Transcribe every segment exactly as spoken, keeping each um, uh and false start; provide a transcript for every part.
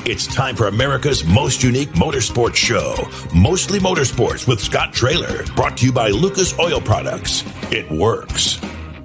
It's time for America's most unique motorsports show, Mostly Motorsports with Scott Traylor, brought to you by Lucas Oil Products. It works.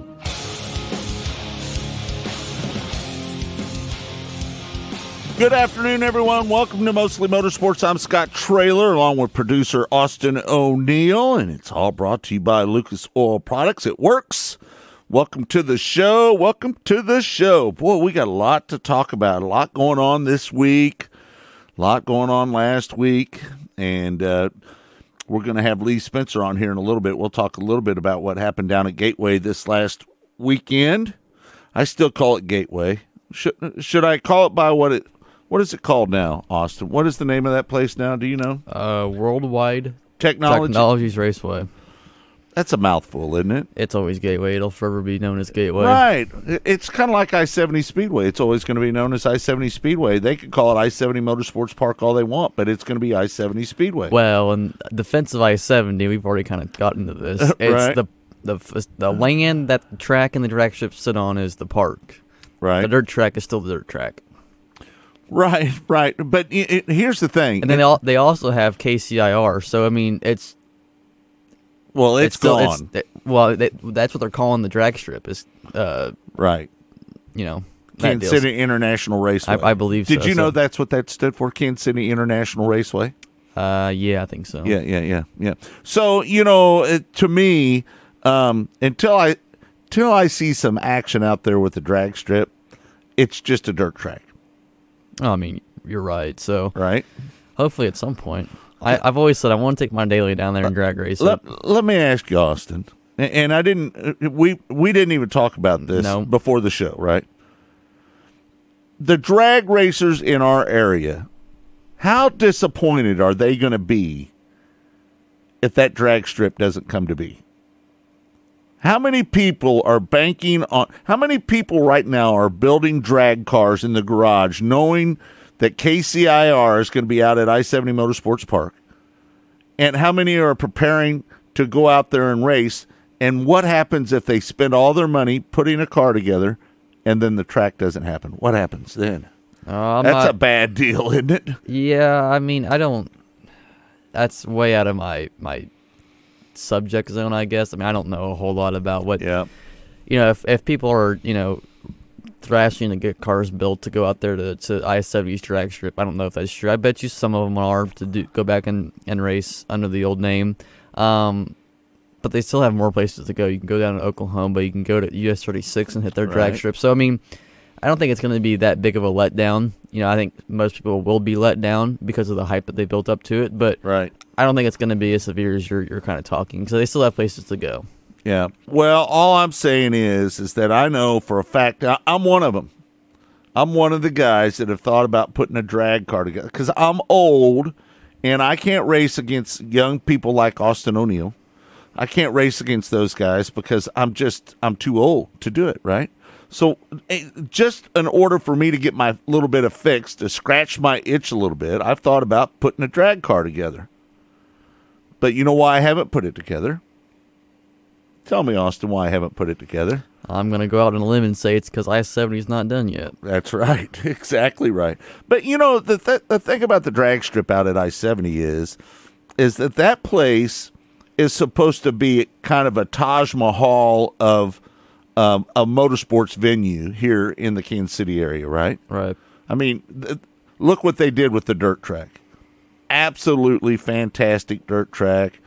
Good afternoon, everyone. Welcome to Mostly Motorsports. I'm Scott Traylor, along with producer Austin O'Neill, and it's all brought to you by Lucas Oil Products. It works. Welcome to the show. Welcome to the show. Boy, we got a lot to talk about. A lot going on this week. A lot going on last week. And uh, we're going to have Lee Spencer on here in a little bit. We'll talk a little bit about what happened down at Gateway this last weekend. I still call it Gateway. Should, should I call it by what it... What is it called now, Austin? What is the name of that place now? Do you know? Uh, Worldwide Technology? Technologies Raceway. That's a mouthful, isn't it? It's always Gateway. It'll forever be known as Gateway. Right. It's kind of like I seventy Speedway. It's always going to be known as I seventy Speedway. They could call it I seventy Motorsports Park all they want, but it's going to be I seventy Speedway. Well, in defense of I seventy, we've already kind of gotten to this. It's Right. the the the land that the track and the drag strip sit on is the park. Right. The dirt track is still the dirt track. Right, right. But it, it, here's the thing. And then they, al- they also have K C I R. So, I mean, it's... Well, it's, it's still, gone. It's, it, well, they, that's what they're calling the drag strip. Is uh, right. You know, that Kansas deals. City International Raceway. I, I believe Did so. you know so, that's what that stood for, Kansas City International Raceway? Uh, yeah, I think so. Yeah, yeah, yeah, yeah. So, you know, it, to me, um, until I until I see some action out there with the drag strip, it's just a dirt track. Oh, I mean, you're right. So, right? Hopefully at some point. I, I've always said I want to take my daily down there and drag race let, it. Let me ask you, Austin, and I didn't, we, we didn't even talk about this no. before the show, right? The drag racers in our area, how disappointed are they going to be if that drag strip doesn't come to be? How many people are banking on, how many people right now are building drag cars in the garage knowing that K C I R is going to be out at I seventy Motorsports Park? And how many are preparing to go out there and race? And what happens if they spend all their money putting a car together and then the track doesn't happen? What happens then? Uh, That's not, a bad deal, isn't it? Yeah, I mean, I don't, that's way out of my, my subject zone, I guess. I mean, I don't know a whole lot about what, yeah. you know, if, if people are, you know, thrashing to get cars built to go out there to, to I seventy's drag strip. I don't know if that's true. I bet you some of them are to do, go back and, and race under the old name. Um, but they still have more places to go. You can go down to Oklahoma. You can go to U S thirty-six and hit their drag Right. strip. So, I mean, I don't think it's going to be that big of a letdown. You know, I think most people will be let down because of the hype that they built up to it. But right. I don't think it's going to be as severe as you're, you're kind of talking. So they still have places to go. Yeah. Well, all I'm saying is, is that I know for a fact, I, I'm one of them. I'm one of the guys that have thought about putting a drag car together because I'm old and I can't race against young people like Austin O'Neill. I can't race against those guys because I'm just, I'm too old to do it, right? So just in order for me to get my little bit of fix, to scratch my itch a little bit, I've thought about putting a drag car together. But you know why I haven't put it together? Tell me, Austin, why I haven't put it together. I'm going to go out on a limb and say it's because I seventy's not done yet. That's right. Exactly right. But, you know, the th- the thing about the drag strip out at I seventy is, is that that place is supposed to be kind of a Taj Mahal of um, a motorsports venue here in the Kansas City area, right? Right. I mean, th- look what they did with the dirt track. Absolutely fantastic dirt track.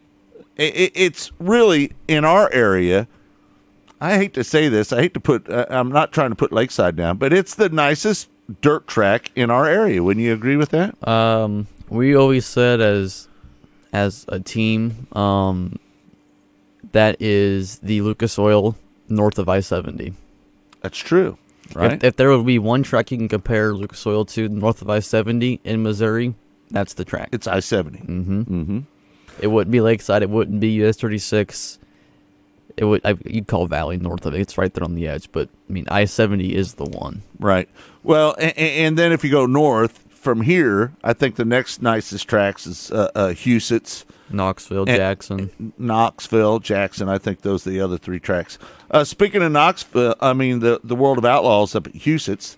It's really, in our area, I hate to say this, I hate to put, uh, I'm not trying to put Lakeside down, but it's the nicest dirt track in our area. Wouldn't you agree with that? Um, we always said as as a team, um, that is the Lucas Oil north of I seventy. That's true, right? If, if there would be one track you can compare Lucas Oil to north of I seventy in Missouri, that's the track. It's I seventy. Mm-hmm. Mm-hmm. It wouldn't be Lakeside. It wouldn't be U S thirty-six. It would. I, you'd call Valley north of it. It's right there on the edge. But I mean, I seventy is the one. Right. Well, and, and then if you go north from here, I think the next nicest tracks is uh, uh, Huset's, Knoxville, and, Jackson, Knoxville, Jackson. I think those are the other three tracks. Uh, speaking of Knoxville, I mean the the World of Outlaws up at Huset's.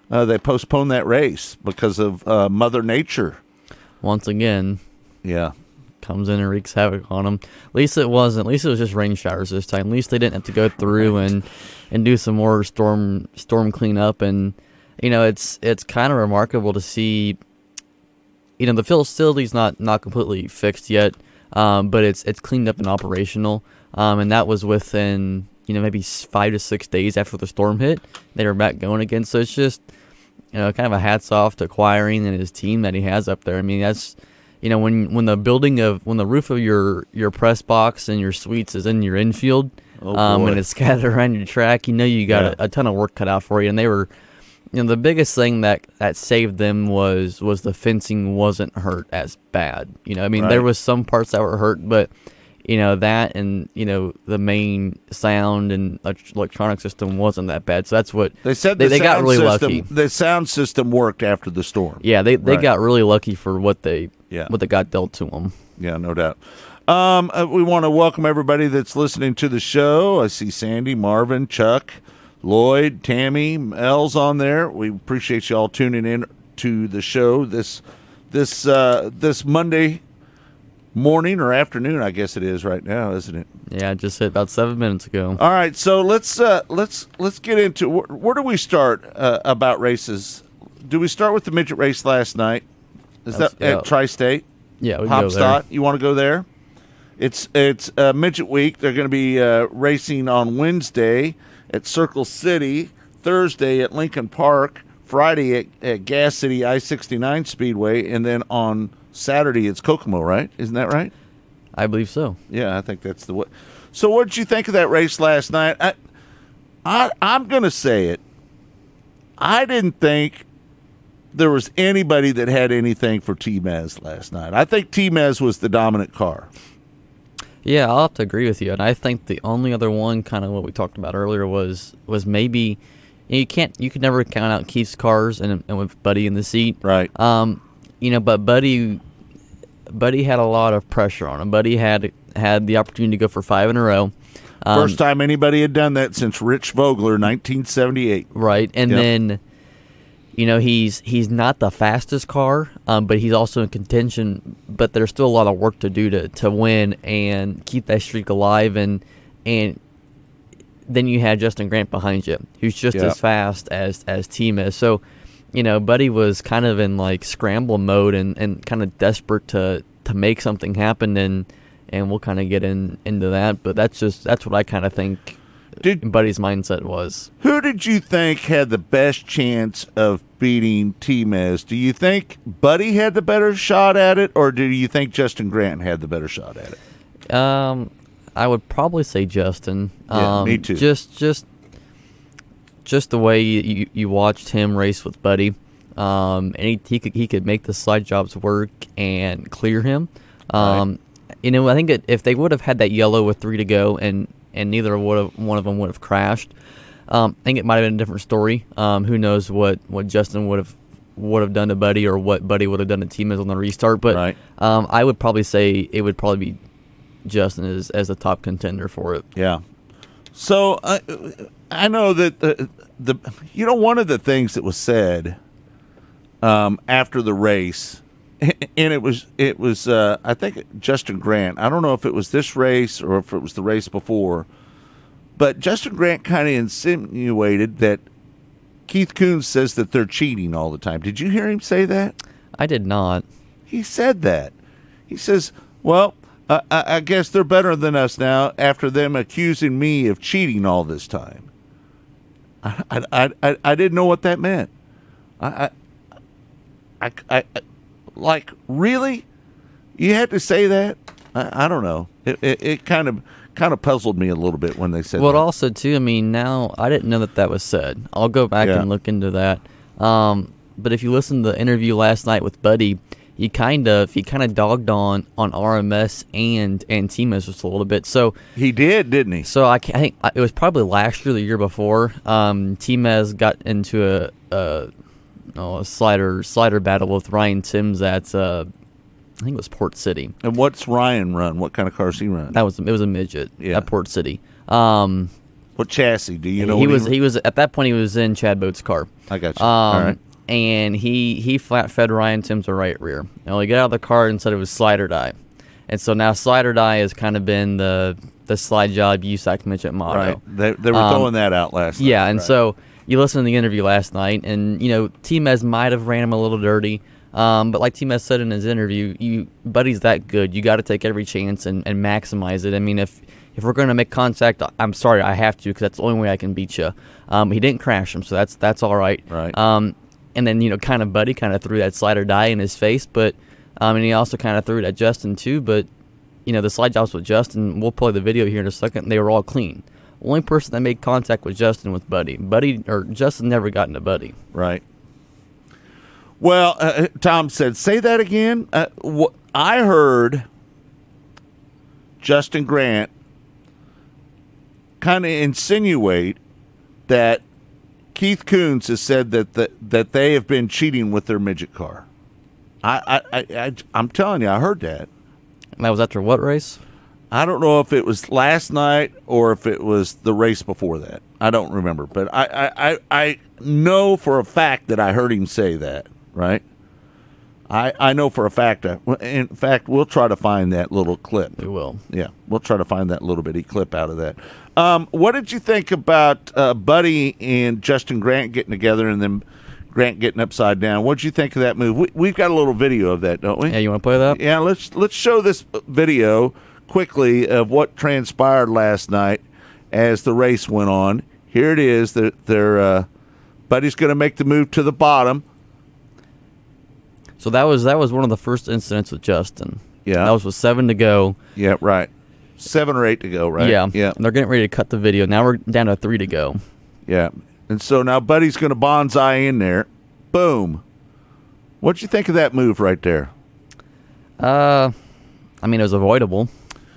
uh, they postponed that race because of uh, Mother Nature. Once again, yeah, comes in and wreaks havoc on them. At least it wasn't. At least it was just rain showers this time. At least they didn't have to go through and and do some more storm storm cleanup. And you know, it's it's kind of remarkable to see. You know, the facility's not not completely fixed yet, um, but it's it's cleaned up and operational. Um, and that was within, you know, maybe five to six days after the storm hit. They were back going again. So it's just, you know, kind of a hats off to Quiring and his team that he has up there. I mean, that's, you know, when when the building of when the roof of your your press box and your suites is in your infield, oh, um, and it's scattered around your track, you know, you got yeah. a, a ton of work cut out for you. And they were. You know, the biggest thing that, that saved them was was the fencing wasn't hurt as bad. You know, I mean, right. there was some parts that were hurt, but, you know, that and, you know, the main sound and electronic system wasn't that bad. So that's what they said. They, The they got really system, lucky. The sound system worked after the storm. Yeah, they they right. got really lucky for what they yeah. what they got dealt to them. Yeah, no doubt. Um, uh, we want to welcome everybody that's listening to the show. I see Sandy, Marvin, Chuck, Lloyd, Tammy, Mel's on there. We appreciate you all tuning in to the show this this uh, this Monday morning or afternoon, I guess it is right now, isn't it? Yeah, just hit about seven minutes ago. All right, so let's uh, let's let's get into where, where do we start uh, about races? Do we start with the midget race last night? Is That's, that yeah. at Tri-State? Yeah, we go there. Hopstot, you want to go there? It's it's uh, midget week. They're going to be uh, racing on Wednesday at Circle City, Thursday at Lincoln Park, Friday at, at Gas City I sixty-nine Speedway, and then on Saturday it's Kokomo, right? Isn't that right? I believe so. Yeah, I think that's the way. So what did you think of that race last night? I, I I'm going to say it. I didn't think there was anybody that had anything for T-Mez last night. I think T-Mez was the dominant car. Yeah, I'll have to agree with you. And I think the only other one, kind of what we talked about earlier, was was maybe you can't you could never count out Keith's cars and, and with Buddy in the seat, right? Um, you know, but Buddy, Buddy had a lot of pressure on him. Buddy had had the opportunity to go for five in a row. Um, First time anybody had done that since Rich Vogler, nineteen seventy-eight. Right, and yep. then. You know, he's he's not the fastest car, um, but he's also in contention. But there's still a lot of work to do to, to win and keep that streak alive. And and then you had Justin Grant behind you, who's just yeah. as fast as as Team is. So, you know, Buddy was kind of in like scramble mode and, and kind of desperate to, to make something happen. And and we'll kind of get in into that. But that's just that's what I kind of think. Did, Buddy's mindset was. Who did you think had the best chance of beating T-Mez? Do you think Buddy had the better shot at it, or do you think Justin Grant had the better shot at it? Um, I would probably say Justin. Yeah, um, me too. Just, just, just the way you, you watched him race with Buddy, um, and he, he could he could make the slide jobs work and clear him. Um, right. You know, I think it, if they would have had that yellow with three to go and. and neither would have, one of them would have crashed. Um, I think it might have been a different story. Um, who knows what, what Justin would have would have done to Buddy or what Buddy would have done to T-Mez on the restart. But right. um, I would probably say it would probably be Justin as, as the top contender for it. Yeah. So I I know that the, the you know one of the things that was said um, after the race, and it was it was uh, I think Justin Grant. I don't know if it was this race or if it was the race before, but Justin Grant kind of insinuated that Keith Kunz says that they're cheating all the time. Did you hear him say that? I did not. He said that. He says, "Well, uh, I, I guess they're better than us now after them accusing me of cheating all this time." I I I, I didn't know what that meant. I I I. I Like, really? You had to say that? I, I don't know. It, it it kind of kind of puzzled me a little bit when they said well, that. Well, also, too, I mean, now I didn't know that that was said. I'll go back yeah. and look into that. Um, but if you listen to the interview last night with Buddy, he kind of he kind of dogged on, on R M S and, and T-Mez just a little bit. So he did, didn't he? So I, I think it was probably last year, the year before, um, T-Mez got into a... a Oh, a slider slider battle with Ryan Timms at uh, I think it was Port City. And what's Ryan run? What kind of cars he run? That was it was a midget yeah. at Port City. Um, What chassis? Do you know? He what was he was at that point he was in Chad Boat's car. I got you. Um, All right. And he he flat fed Ryan Timms a right rear. And he got out of the car and said it was slide or die. And so now slide or die has kind of been the the slide job U S A C midget motto. Right. They they were Um, throwing that out last night. Yeah, and Right. so you listened to the interview last night, and you know T-Mez might have ran him a little dirty, um, but like T-Mez said in his interview, you Buddy's that good. You got to take every chance and, and maximize it. I mean, if if we're going to make contact, I'm sorry, I have to because that's the only way I can beat you. Um, he didn't crash him, so that's that's all right. Right. Um, and then you know, kind of Buddy kind of threw that slide or die in his face, but um, and he also kind of threw it at Justin too. But you know, the slide jobs with Justin, we'll play the video here in a second. They were all clean. Only person that made contact with Justin was Buddy. Buddy or Justin never got into Buddy. Right. Well, uh, Tom said, say that again. Uh, wh- I heard Justin Grant kind of insinuate that Keith Kunz has said that the, that they have been cheating with their midget car. I, I, I, I I'm telling you, I heard that. And that was after what race? I don't know if it was last night or if it was the race before that. I don't remember, but I, I, I, I know for a fact that I heard him say that. Right? I, I know for a fact. That, in fact, we'll try to find that little clip. We will. Yeah, we'll try to find that little bitty clip out of that. Um, what did you think about uh, Buddy and Justin Grant getting together and then Grant getting upside down? What did you think of that move? We, we've got a little video of that, don't we? Yeah, you want to play that? Yeah, let's let's show this video quickly of what transpired last night as the race went on. Here it is. They're, they're, uh, Buddy's going to make the move to the bottom. So that was that was one of the first incidents with Justin. Yeah. That was with seven to go. Yeah, right. Seven or eight to go, right? Yeah. Yeah. And they're getting ready to cut the video. Now we're down to three to go. Yeah. And so now Buddy's going to bonsai in there. Boom. What'd you think of that move right there? Uh, I mean, it was avoidable.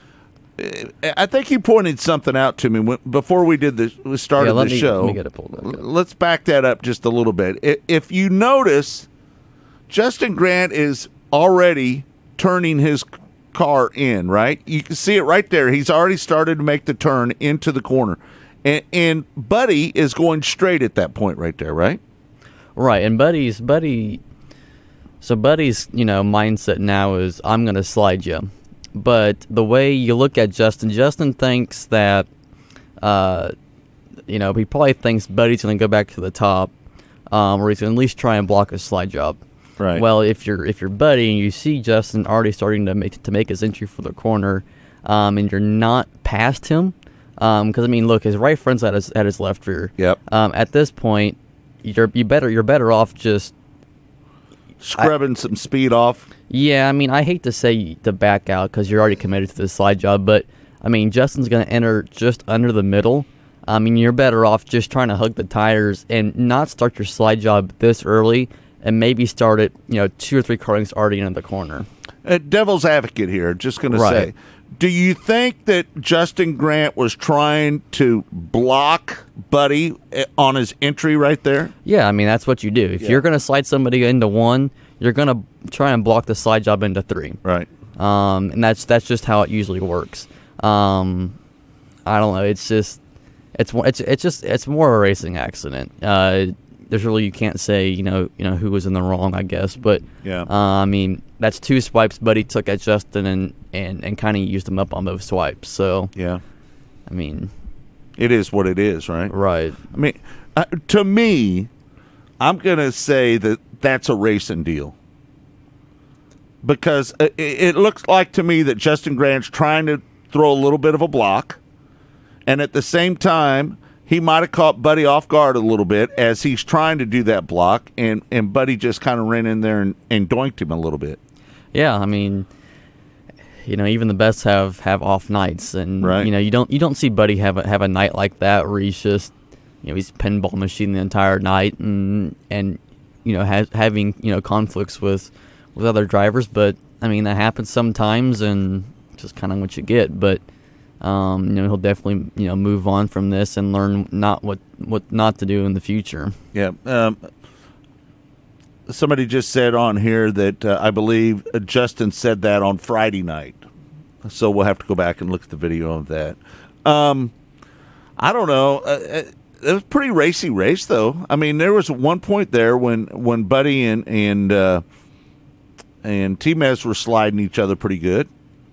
I think he pointed something out to me when, before we did the we started Yeah, let the me- show. let me get it pulled back up. Let's back that up just a little bit. I- If you notice, Justin Grant is already turning his car in, right? You can see it right there. He's already started to make the turn into the corner. And, and Buddy is going straight at that point right there, right? Right, and Buddy's Buddy. So Buddy's you know mindset now is I'm going to slide you, but the way you look at Justin, Justin thinks that, uh, you know, he probably thinks Buddy's going to go back to the top, um, or he's going to at least try and block a slide job. Right. Well, if you're if you're Buddy and you see Justin already starting to make to make his entry for the corner, um, and you're not past him, because um, I mean, look, his right front's at his at his left rear. Yep. Um, at this point, you're you better you're better off just Scrubbing I, some speed off. Yeah, I mean, I hate to say to back out because you're already committed to the slide job, but I mean, Justin's going to enter just under the middle. I mean, you're better off just trying to hug the tires and not start your slide job this early, and maybe start it, you know, two or three car lengths already in the corner. Uh, devil's advocate here, just going to Right. say, do you think that Justin Grant was trying to block Buddy on his entry right there? Yeah, I mean, that's what you do. If Yeah. you're going to slide somebody into one, you're going to try and block the slide job into three. Right. Um, and that's that's just how it usually works. Um, I don't know. It's just it's it's it's just it's more a racing accident. Uh, there's really you can't say you know you know who was in the wrong, I guess. But Yeah. uh, I mean that's two swipes Buddy took at Justin and and, and kind of used him up on those swipes. So Yeah. I mean, It is what it is, right? right. I mean, uh, to me, I'm going to say that that's a racing deal. Because it, it looks like to me that Justin Grant's trying to throw a little bit of a block. And at the same time, he might have caught Buddy off guard a little bit as he's trying to do that block. And, and Buddy just kind of ran in there and, and doinked him a little bit. Yeah, I mean, you know, even the best have, have off nights, and Right. you know, you don't you don't see Buddy have a, have a night like that where he's just, you know, he's pinball machine the entire night, and and you know, has, having you know conflicts with with other drivers. But I mean, that happens sometimes, and just kind of what you get. But um, you know, he'll definitely you know move on from this and learn not what what not to do in the future. Yeah. Um, somebody just said on here that uh, I believe uh, Justin said that on Friday night. So we'll have to go back and look at the video of that. Um, I don't know. Uh, it was a pretty racy race, though. I mean, there was one point there when, when Buddy and and uh, and T-Mez were sliding each other pretty good.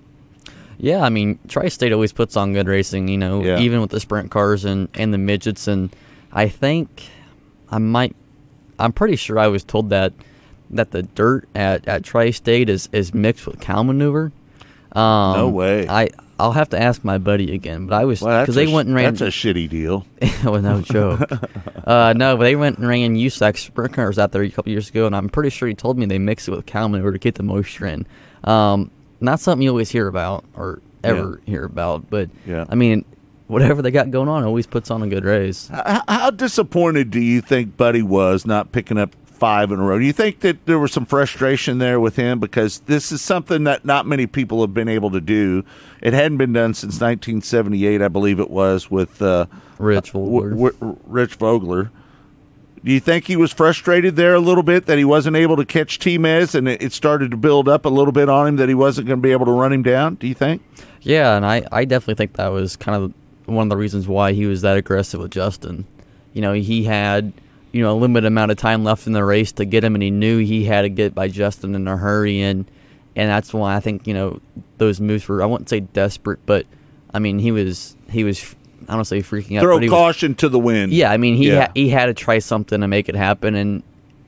Yeah, I mean, Tri-State always puts on good racing, you know, Yeah. even with the sprint cars and, and the midgets. And I think I might, I'm pretty sure I was told that that the dirt at, at Tri-State is, is mixed with cow maneuver. Um, No way. I, I'll have to ask my buddy again, but I was, Well, because that's they a, went and ran. That's a shitty deal. well, no joke. uh, no, but they went and ran U S A C sprint cars out there a couple years ago, and I'm pretty sure he told me they mixed it with cow maneuver to get the moisture in. Um, not something you always hear about or ever Yeah. hear about, but Yeah. I mean, whatever they got going on always puts on a good race. How, how disappointed do you think Buddy was not picking up five in a row? Do you think that there was some frustration there with him? Because this is something that not many people have been able to do. It hadn't been done since nineteen seventy-eight, I believe it was, with uh, Rich w- Vogler. w- Rich Vogler. Do you think he was frustrated there a little bit that he wasn't able to catch T-Mez and it, it started to build up a little bit on him that he wasn't going to be able to run him down? Do you think? Yeah, and I, I definitely think that was kind of one of the reasons why he was that aggressive with Justin. You know, he had, you know, a limited amount of time left in the race to get him, and he knew he had to get by Justin in a hurry, and and that's why I think, you know, those moves were, I wouldn't say desperate, but I mean, he was he was I don't say freaking out. Throw but he caution was, to the wind. Yeah, I mean, he Yeah. ha- he had to try something to make it happen, and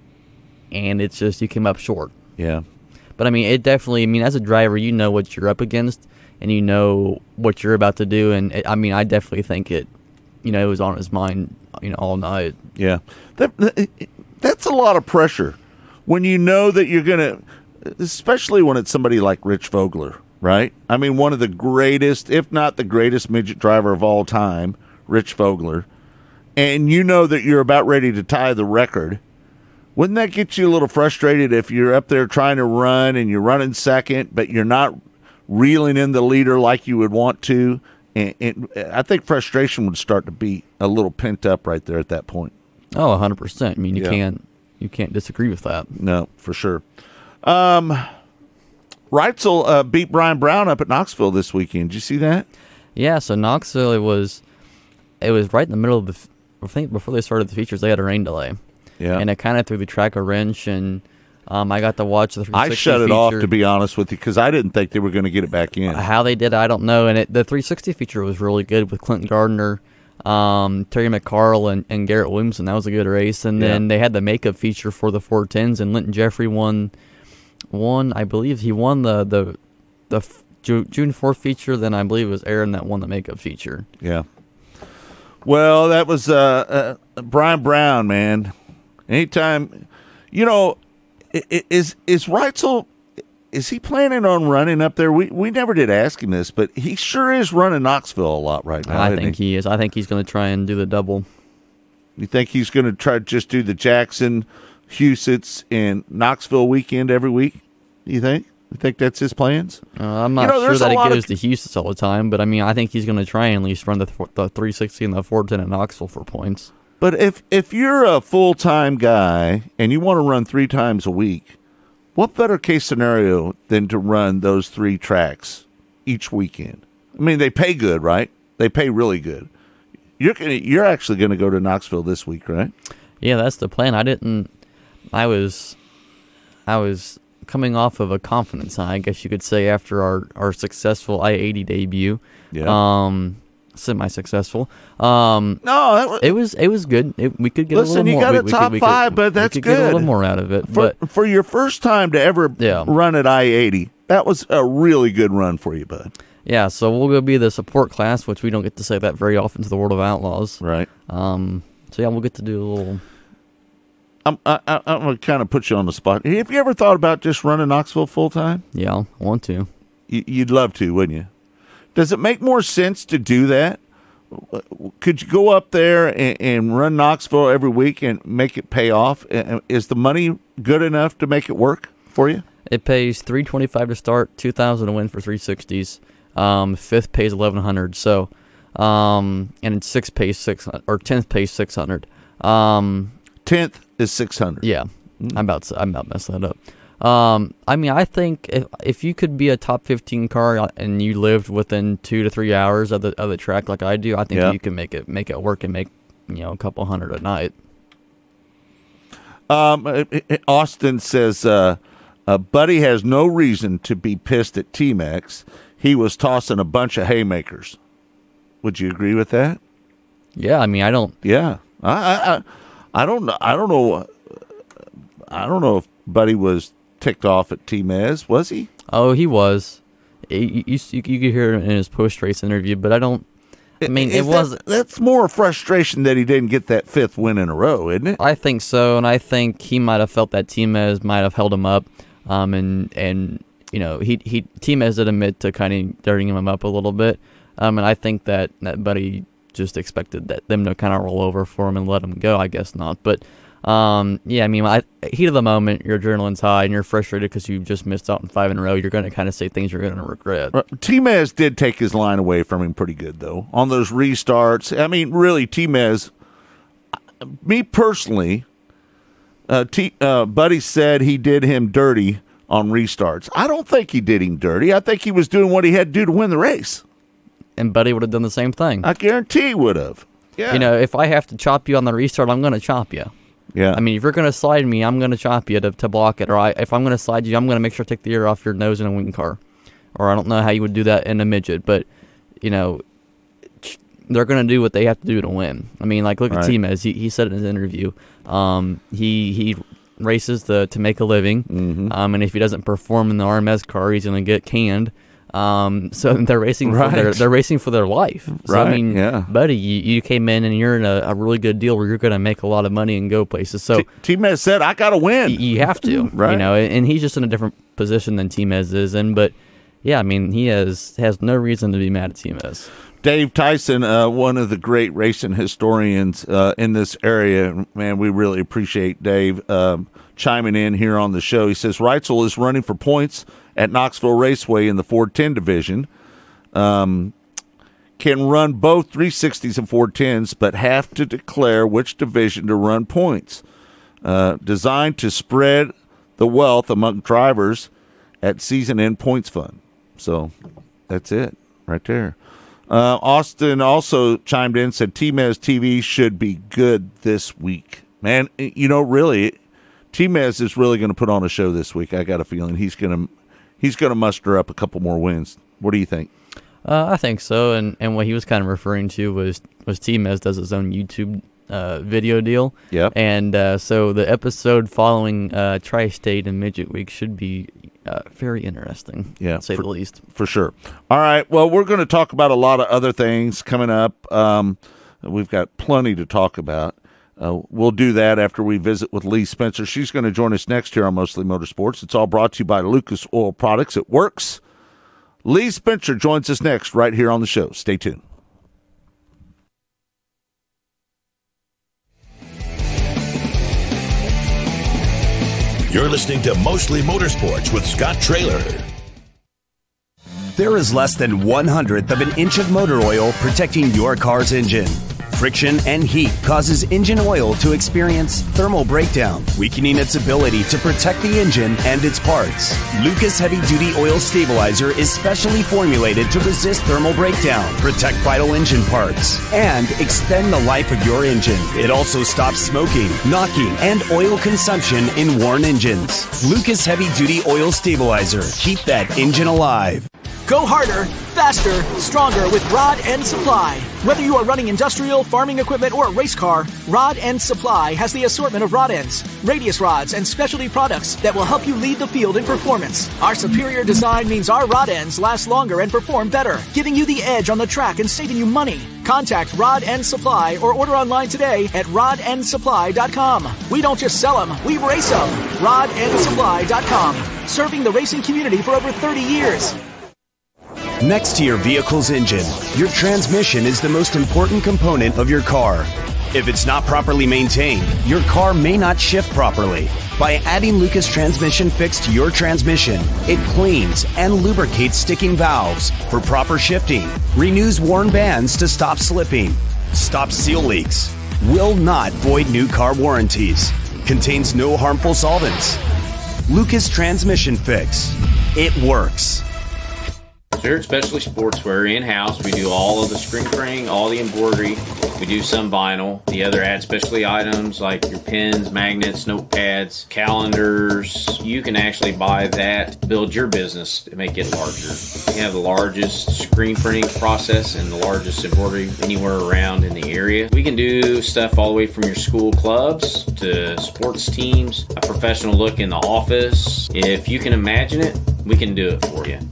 and it's just you came up short. Yeah. But I mean, it definitely. I mean, as a driver, you know what you're up against, and you know what you're about to do. And it, I mean, I definitely think it. You know, it was on his mind. You know, all night. Yeah, that, that that's a lot of pressure when you know that you're gonna, especially when it's somebody like Rich Vogler, right? I mean, one of the greatest, if not the greatest, midget driver of all time, Rich Vogler, and you know that you're about ready to tie the record. Wouldn't that get you a little frustrated if you're up there trying to run and you're running second, but you're not reeling in the leader like you would want to? And, and I think frustration would start to be a little pent up right there at that point. Oh, one hundred percent. I mean, you Yeah. can't you can't disagree with that. No, for sure. Um, Reitzel uh, beat Brian Brown up at Knoxville this weekend. Did you see that? Yeah. So Knoxville, it was it was right in the middle of the. f- I think before they started the features, they had a rain delay. Yeah. And it kind of threw the track a wrench, and um, I got to watch the three sixty I shut it feature. off, to be honest with you, because I didn't think they were going to get it back in. How they did, I don't know. And it, the three sixty feature was really good with Clinton Gardner, um, Terry McCarl, and, and Garrett Williamson. That was a good race. And then Yeah. they had the makeup feature for the four tens, and Linton Jeffrey won. Won, I believe he won the the the f- Ju- June fourth feature. Then I believe it was Aaron that won the makeup feature. Yeah. Well, that was uh, uh, Brian Brown, man. Anytime, you know, i- i- is is Reitzel, is he planning on running up there? We we never did ask him this, but he sure is running Knoxville a lot right now. I isn't think he is. I think he's going to try and do the double. You think he's going to try to just do the Jackson, Huset's, and Knoxville weekend every week? You think? You think that's his plans? Uh, I'm not You know, sure there's that a he lot goes of- to Houston all the time, but I mean, I think he's going to try and at least run the th- the three sixty and the four ten at Knoxville for points. But if if you're a full time guy and you want to run three times a week, what better case scenario than to run those three tracks each weekend? I mean, they pay good, right? They pay really good. You're gonna, you're actually going to go to Knoxville this week, right? Yeah, that's the plan. I didn't. I was, I was coming off of a confidence high, I guess you could say, after our, our successful I eighty debut. Yeah. Um, semi-successful. Um, No, that was, it was it was good. It, we could get Listen, a little you more. got we, a we top could, we five, could, but that's we could get a little good. more out of it. for, but for your first time to ever Yeah. run at I eighty, that was a really good run for you, bud. yeah, so we'll go be the support class, which we don't get to say that very often to the World of Outlaws. Right. Um, so yeah, we'll get to do a little. I'm, I, I, I'm going to kind of put you on the spot. Have you ever thought about just running Knoxville full time? Yeah, I want to. You- You'd love to, wouldn't you? Does it make more sense to do that? Could you go up there and, and run Knoxville every week and make it pay off? Uh, Is the money good enough to make it work for you? It pays three twenty five to start, two thousand to win for three sixties. Um, fifth pays eleven hundred. So, um, and it's sixth pays six hundred or tenth pays six hundred. Um, Tenth is six hundred. yeah, I'm about to, I'm about to mess that up. Um, I mean, I think if if you could be a top fifteen car and you lived within two to three hours of the of the track like I do, I think yeah. you can make it make it work and make you know a couple hundred a night. Um, Austin says, uh, uh, Buddy has no reason to be pissed at T-Mex. He was tossing a bunch of haymakers. Would you agree with that? Yeah, I mean, I don't. Yeah, I, I, I don't know. I don't know. I don't know if Buddy was ticked off at T-Mez. Was he? Oh, he was. You, you, you could hear it in his post-race interview, but I don't. I mean, Is it was. That, that's more frustration that he didn't get that fifth win in a row, isn't it? I think so, and I think he might have felt that T-Mez might have held him up, um, and and you know he he T-Mez did admit to kind of dirtying him up a little bit, um, and I think that that Buddy just expected that them to kind of roll over for him and let him go. I guess not, but. Um, yeah, I mean, I, heat of the moment, your adrenaline's high, and you're frustrated because you just missed out on five in a row. You're going to kind of say things you're going to regret. T-Mez did take his line away from him pretty good, though, on those restarts. I mean, really, T-Mez, me personally, uh, T, uh, Buddy said he did him dirty on restarts. I don't think he did him dirty. I think he was doing what he had to do to win the race. And Buddy would have done the same thing. I guarantee he would have. Yeah. You know, if I have to chop you on the restart, I'm going to chop you. Yeah. I mean, if you're going to slide me, I'm going to chop you to, to block it. Or I, if I'm going to slide you, I'm going to make sure to take the air off your nose in a wing car. Or I don't know how you would do that in a midget. But, you know, they're going to do what they have to do to win. I mean, like, look right. at T-Mez. He, he said in his interview, um, he he races the, to make a living. Mm-hmm. Um, and if he doesn't perform in the R M S car, he's going to get canned. Um, so they're racing right. for their they're racing for their life. So, right. I mean, yeah. buddy, you, you came in and you're in a, a really good deal where you're going to make a lot of money and go places. So T-Mez said, "I got to win." Y- you have to, right? You know, and he's just in a different position than T-Mez is in. But yeah, I mean, he has has no reason to be mad at T-Mez. Dave Tyson, uh, one of the great racing historians uh, in this area, man, we really appreciate Dave um, chiming in here on the show. He says Reitzel is running for points at Knoxville Raceway in the Ford ten division. Um, can run both three sixties and four tens, but have to declare which division to run points. Uh, designed to spread the wealth among drivers at season-end points fund. So that's it right there. Uh, Austin also chimed in, said T-Mez T V should be good this week. Man, you know, really, T-Mez is really going to put on a show this week. I got a feeling he's going to he's going to muster up a couple more wins. What do you think? Uh, I think so, and and what he was kind of referring to was was T-Mez does his own YouTube uh, video deal. Yep. And uh, so the episode following uh, Tri-State and Midget Week should be uh, very interesting, yeah, to say for, the least. For sure. All right, well, we're going to talk about a lot of other things coming up. Um, we've got plenty to talk about. Uh, we'll do that after we visit with Lee Spencer. She's going to join us next here on Mostly Motorsports. It's all brought to you by Lucas Oil Products. It works. Lee Spencer joins us next right here on the show. Stay tuned. You're listening to Mostly Motorsports with Scott Traylor. There is less than one hundredth of an inch of motor oil protecting your car's engine. Friction and heat causes engine oil to experience thermal breakdown, weakening its ability to protect the engine and its parts. Lucas Heavy Duty Oil Stabilizer is specially formulated to resist thermal breakdown, protect vital engine parts, and extend the life of your engine. It also stops smoking, knocking, and oil consumption in worn engines. Lucas Heavy Duty Oil Stabilizer. Keep that engine alive. Go harder, faster, stronger with Rod End Supply. Whether you are running industrial, farming equipment, or a race car, Rod End Supply has the assortment of rod ends, radius rods, and specialty products that will help you lead the field in performance. Our superior design means our rod ends last longer and perform better, giving you the edge on the track and saving you money. Contact Rod End Supply or order online today at rod end supply dot com. We don't just sell them, we race them. rod end supply dot com. Serving the racing community for over thirty years. Next to your vehicle's engine, your transmission is the most important component of your car. If it's not properly maintained, your car may not shift properly. By adding Lucas Transmission Fix to your transmission, it cleans and lubricates sticking valves for proper shifting, renews worn bands to stop slipping, stops seal leaks, will not void new car warranties, contains no harmful solvents. Lucas Transmission Fix. It works. Here at Specialty Sportswear in-house, we do all of the screen printing, all the embroidery. We do some vinyl. The other add specialty items like your pens, magnets, notepads, calendars. You can actually buy that, build your business to make it larger. We have the largest screen printing process and the largest embroidery anywhere around in the area. We can do stuff all the way from your school clubs to sports teams, a professional look in the office. If you can imagine it, we can do it for you.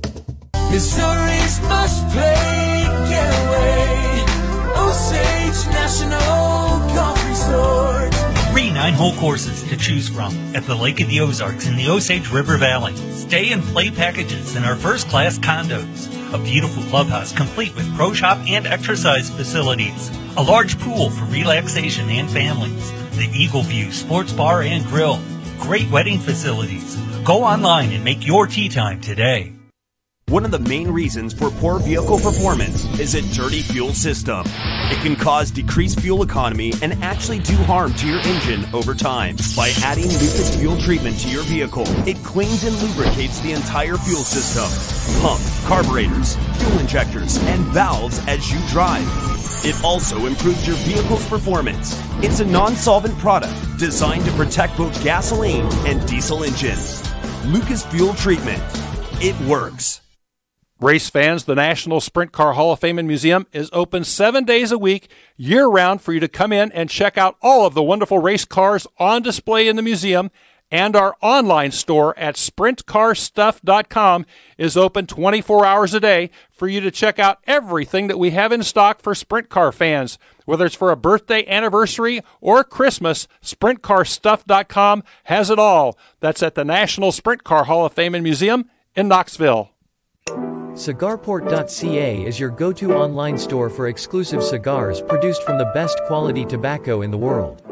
Missouri's must play getaway. Osage National Golf Resort. Three nine-hole courses to choose from at the Lake of the Ozarks in the Osage River Valley. Stay and play packages in our first-class condos. A beautiful clubhouse complete with pro shop and exercise facilities. A large pool for relaxation and families. The Eagle View Sports Bar and Grill. Great wedding facilities. Go online and make your tee time today. One of the main reasons for poor vehicle performance is a dirty fuel system. It can cause decreased fuel economy and actually do harm to your engine over time. By adding Lucas Fuel Treatment to your vehicle, it cleans and lubricates the entire fuel system. Pump, carburetors, fuel injectors, and valves as you drive. It also improves your vehicle's performance. It's a non-solvent product designed to protect both gasoline and diesel engines. Lucas Fuel Treatment. It works. Race fans, the National Sprint Car Hall of Fame and Museum is open seven days a week, year-round, for you to come in and check out all of the wonderful race cars on display in the museum. And our online store at sprint car stuff dot com is open twenty-four hours a day for you to check out everything that we have in stock for sprint car fans. Whether it's for a birthday, anniversary, or Christmas, sprint car stuff dot com has it all. That's at the National Sprint Car Hall of Fame and Museum in Knoxville. Cigarport dot c a is your go-to online store for exclusive cigars produced from the best quality tobacco in the world.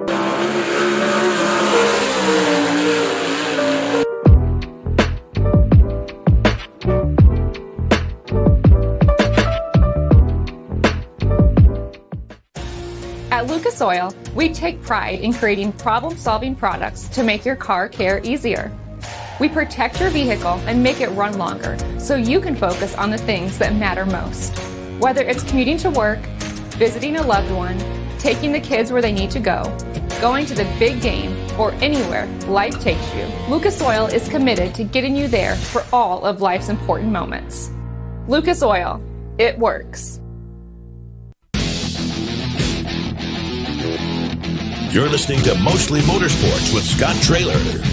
At Lucas Oil, we take pride in creating problem-solving products to make your car care easier. We protect your vehicle and make it run longer so you can focus on the things that matter most. Whether it's commuting to work, visiting a loved one, taking the kids where they need to go, going to the big game, or anywhere life takes you, Lucas Oil is committed to getting you there for all of life's important moments. Lucas Oil, it works. You're listening to Mostly Motorsports with Scott Traylor.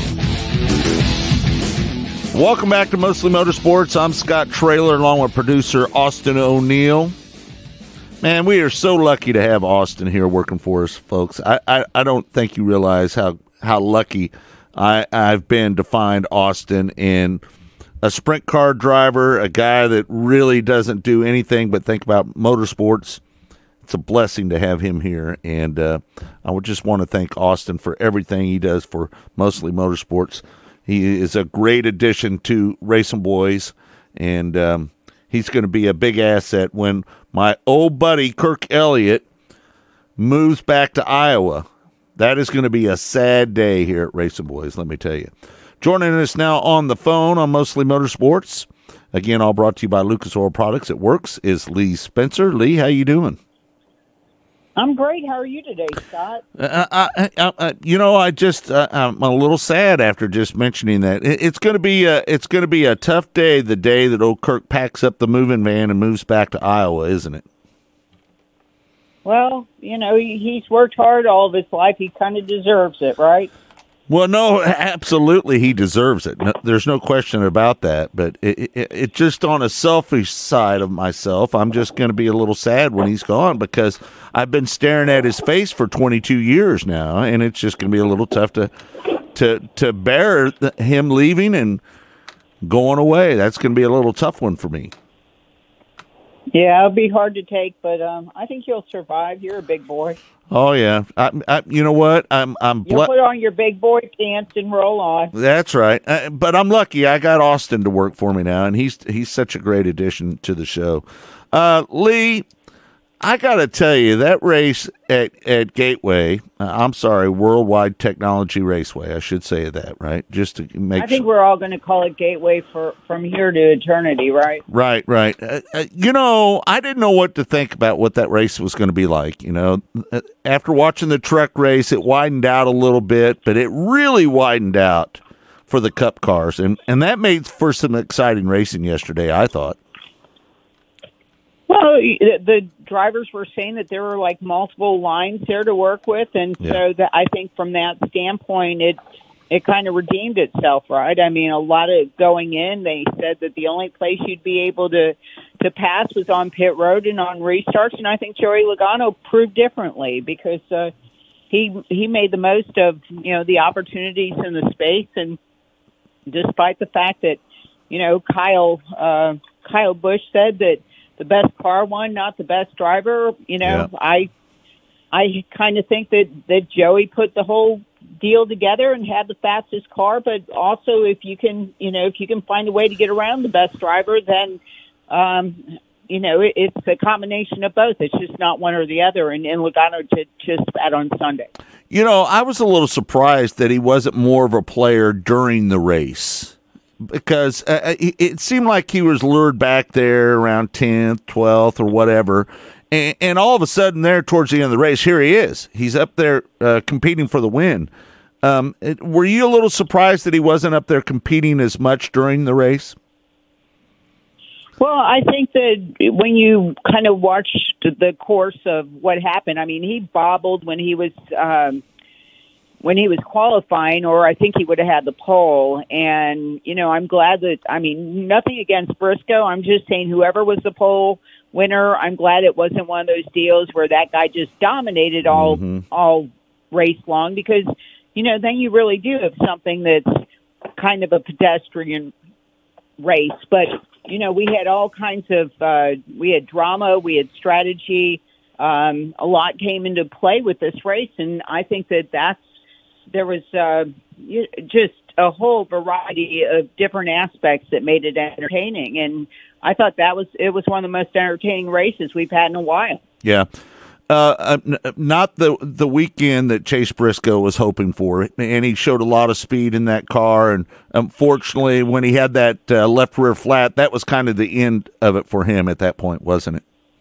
Welcome back to Mostly Motorsports. I'm Scott Traylor along with producer Austin O'Neill. Man, we are so lucky to have Austin here working for us, folks. I, I, I don't think you realize how, how lucky I, I've been to find Austin in a sprint car driver, a guy that really doesn't do anything but think about motorsports. It's a blessing to have him here, and uh, I would just want to thank Austin for everything he does for Mostly Motorsports. He is a great addition to Racing Boys, and um, he's going to be a big asset when my old buddy Kirk Elliott moves back to Iowa. That is going to be a sad day here at Racing Boys, let me tell you. Joining us now on the phone on Mostly Motorsports, again, all brought to you by Lucas Oil Products. It works, is Lee Spencer. Lee, how you doing? I'm great. How are you today, Scott? Uh, I, I, I, you know, I just uh, I'm a little sad after just mentioning that. It, it's going to be a it's going to be a tough day. The day that old Kirk packs up the moving van and moves back to Iowa, isn't it? Well, you know, he, he's worked hard all of his life. He kind of deserves it, right? Well, no, absolutely, he deserves it. No, there's no question about that. But it, it, it just on a selfish side of myself, I'm just going to be a little sad when he's gone because I've been staring at his face for twenty-two years now, and it's just going to be a little tough to to to bear him leaving and going away. That's going to be a little tough one for me. Yeah, it'll be hard to take, but um, I think you'll survive. You're a big boy. Oh yeah, I, I, you know what? I'm I'm. Ble- you put on your big boy pants and roll on. That's right. Uh, but I'm lucky. I got Austin to work for me now, and he's he's such a great addition to the show. Uh, Lee, I got to tell you, that race at, at Gateway, uh, I'm sorry, Worldwide Technology Raceway, I should say that, right? Just to make I think sure. we're all going to call it Gateway for from here to eternity, right? Right, right. Uh, uh, you know, I didn't know what to think about what that race was going to be like. You know, Uh, after watching the truck race, it widened out a little bit, but it really widened out for the Cup cars, and, and that made for some exciting racing yesterday, I thought. Well, the, the drivers were saying that there were like multiple lines there to work with, and Yeah. so that I think from that standpoint, it it kind of redeemed itself, right? I mean, a lot of going in, they said that the only place you'd be able to to pass was on pit road and on restarts, and I think Joey Logano proved differently because uh, he he made the most of you know the opportunities in the space, and despite the fact that you know Kyle uh, Kyle Busch said that the best car won, not the best driver. You know, Yeah. I I kind of think that, that Joey put the whole deal together and had the fastest car, but also if you can, you know, if you can find a way to get around the best driver, then, um, you know, it, it's a combination of both. It's just not one or the other, and, and Logano did just that on Sunday. You know, I was a little surprised that he wasn't more of a player during the race. Because uh, it it seemed like he was lured back there around tenth, twelfth, or whatever. And, and all of a sudden there towards the end of the race, here he is. He's up there uh, competing for the win. Um, it, were you a little surprised that he wasn't up there competing as much during the race? Well, I think that when you kind of watch the course of what happened, I mean, he bobbled when he was um, when he was qualifying, or I think he would have had the pole. And, you know, I'm glad that, I mean, nothing against Briscoe. I'm just saying whoever was the pole winner, I'm glad it wasn't one of those deals where that guy just dominated all, Mm-hmm. all race long, because, you know, then you really do have something that's kind of a pedestrian race. But, you know, we had all kinds of, uh, we had drama, we had strategy. Um, a lot came into play with this race, and I think that that's, there was uh, just a whole variety of different aspects that made it entertaining. And I thought that was, it was one of the most entertaining races we've had in a while. Yeah. Uh, uh, not the the weekend that Chase Briscoe was hoping for, and he showed a lot of speed in that car. And unfortunately, when he had that uh, left rear flat, that was kind of the end of it for him at that point, wasn't it?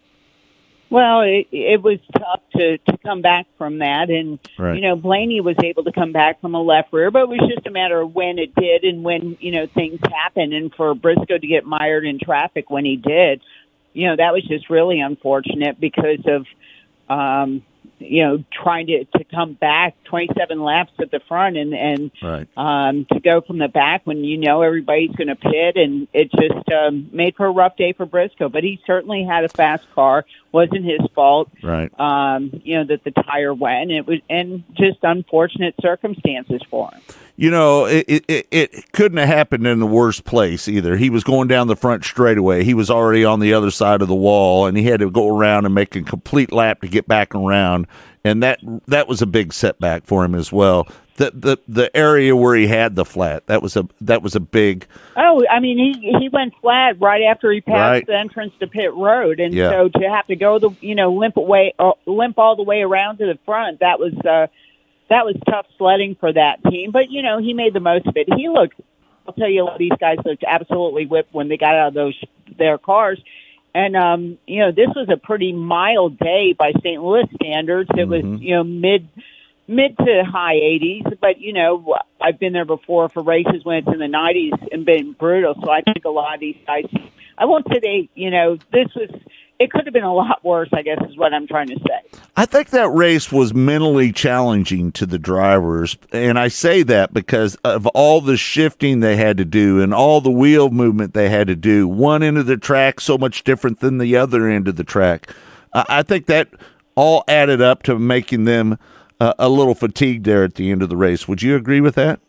Well, it, it was tough to, to come back from that. And, Right. you know, Blaney was able to come back from a left rear, but it was just a matter of when it did and when, you know, things happened. And for Briscoe to get mired in traffic when he did, you know, that was just really unfortunate because of, um, you know, trying to, to come back twenty-seven laps at the front and, and Right. um, to go from the back when you know everybody's going to pit, and it just um, made for a rough day for Briscoe. But he certainly had a fast car. Wasn't his fault. Right. Um, you know, that the tire went. It was, and just unfortunate circumstances for him. You know, it, it it couldn't have happened in the worst place either. He was going down the front straightaway. He was already on the other side of the wall, and he had to go around and make a complete lap to get back around. And that that was a big setback for him as well. The the the area where he had the flat, that was a that was a big. Oh, I mean, he he went flat right after he passed Right. the entrance to pit road, and Yeah. so to have to go the you know limp away, uh, limp all the way around to the front, that was uh, that was tough sledding for that team. But you know, he made the most of it. He looked. I'll tell you, these guys looked absolutely whipped when they got out of those their cars. And, um, you know, this was a pretty mild day by Saint Louis standards. It was, you know, mid mid to high eighties. But, you know, I've been there before for races when it's in the nineties and been brutal. So I think a lot of these guys, I won't say they, you know, this was, it could have been a lot worse, I guess is what I'm trying to say. I think that race was mentally challenging to the drivers, and I say that because of all the shifting they had to do and all the wheel movement they had to do. One end of the track so much different than the other end of the track. I, I think that all added up to making them uh, a little fatigued there at the end of the race. Would you agree with that?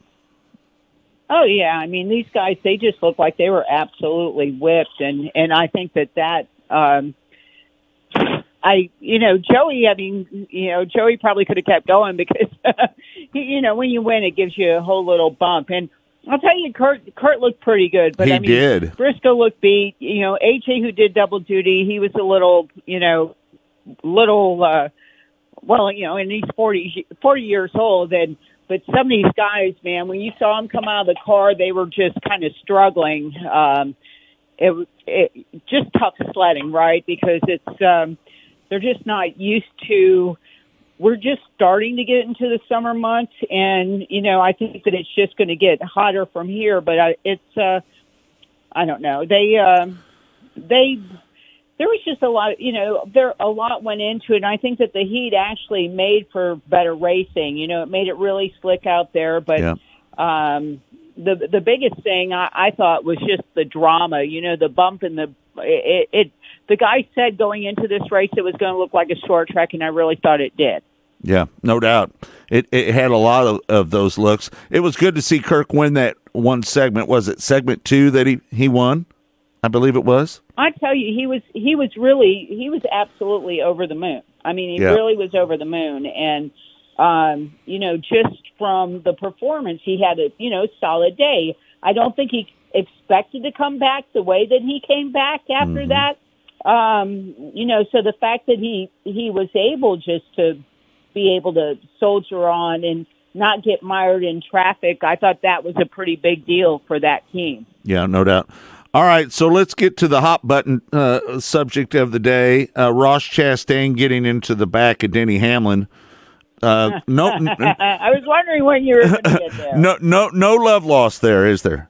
Oh, yeah. I mean, these guys, they just looked like they were absolutely whipped, and, and I think that that um, – I, you know, Joey, I mean, you know, Joey probably could have kept going because, you know, when you win, it gives you a whole little bump. And I'll tell you, Kurt, Kurt looked pretty good. But He I mean, did. Briscoe looked beat. You know, A J, who did double duty, he was a little, you know, little, uh, well, you know, and he's forty, forty years old. And, but some of these guys, man, when you saw them come out of the car, they were just kind of struggling. Um, it, it just tough sledding, right? Because it's, um, they're just not used to, we're just starting to get into the summer months. And, you know, I think that it's just going to get hotter from here, but I, it's, uh, I don't know. They, um, they, there was just a lot, you know, there, a lot went into it. And I think that the heat actually made for better racing. You know, it made it really slick out there, but, yeah. um, the, the biggest thing I, I thought was just the drama, you know, the bump in the, it, it, the guy said going into this race it was going to look like a short track, and I really thought it did. Yeah, no doubt. It it had a lot of, of those looks. It was good to see Kirk win that one segment. Was it segment two that he, he won? I believe it was. I tell you, he was he was really he was absolutely over the moon. I mean, he yeah. really was over the moon, and um, you know, just from the performance, he had a you know solid day. I don't think he expected to come back the way that he came back after mm-hmm. that. Um, you know, so the fact that he, he was able just to be able to soldier on and not get mired in traffic, I thought that was a pretty big deal for that team. Yeah, no doubt. All right, so let's get to the hot button uh, subject of the day. Uh, Ross Chastain getting into the back of Denny Hamlin. Uh, no, n- I was wondering when you were going to get there. No, no, no love lost there, is there?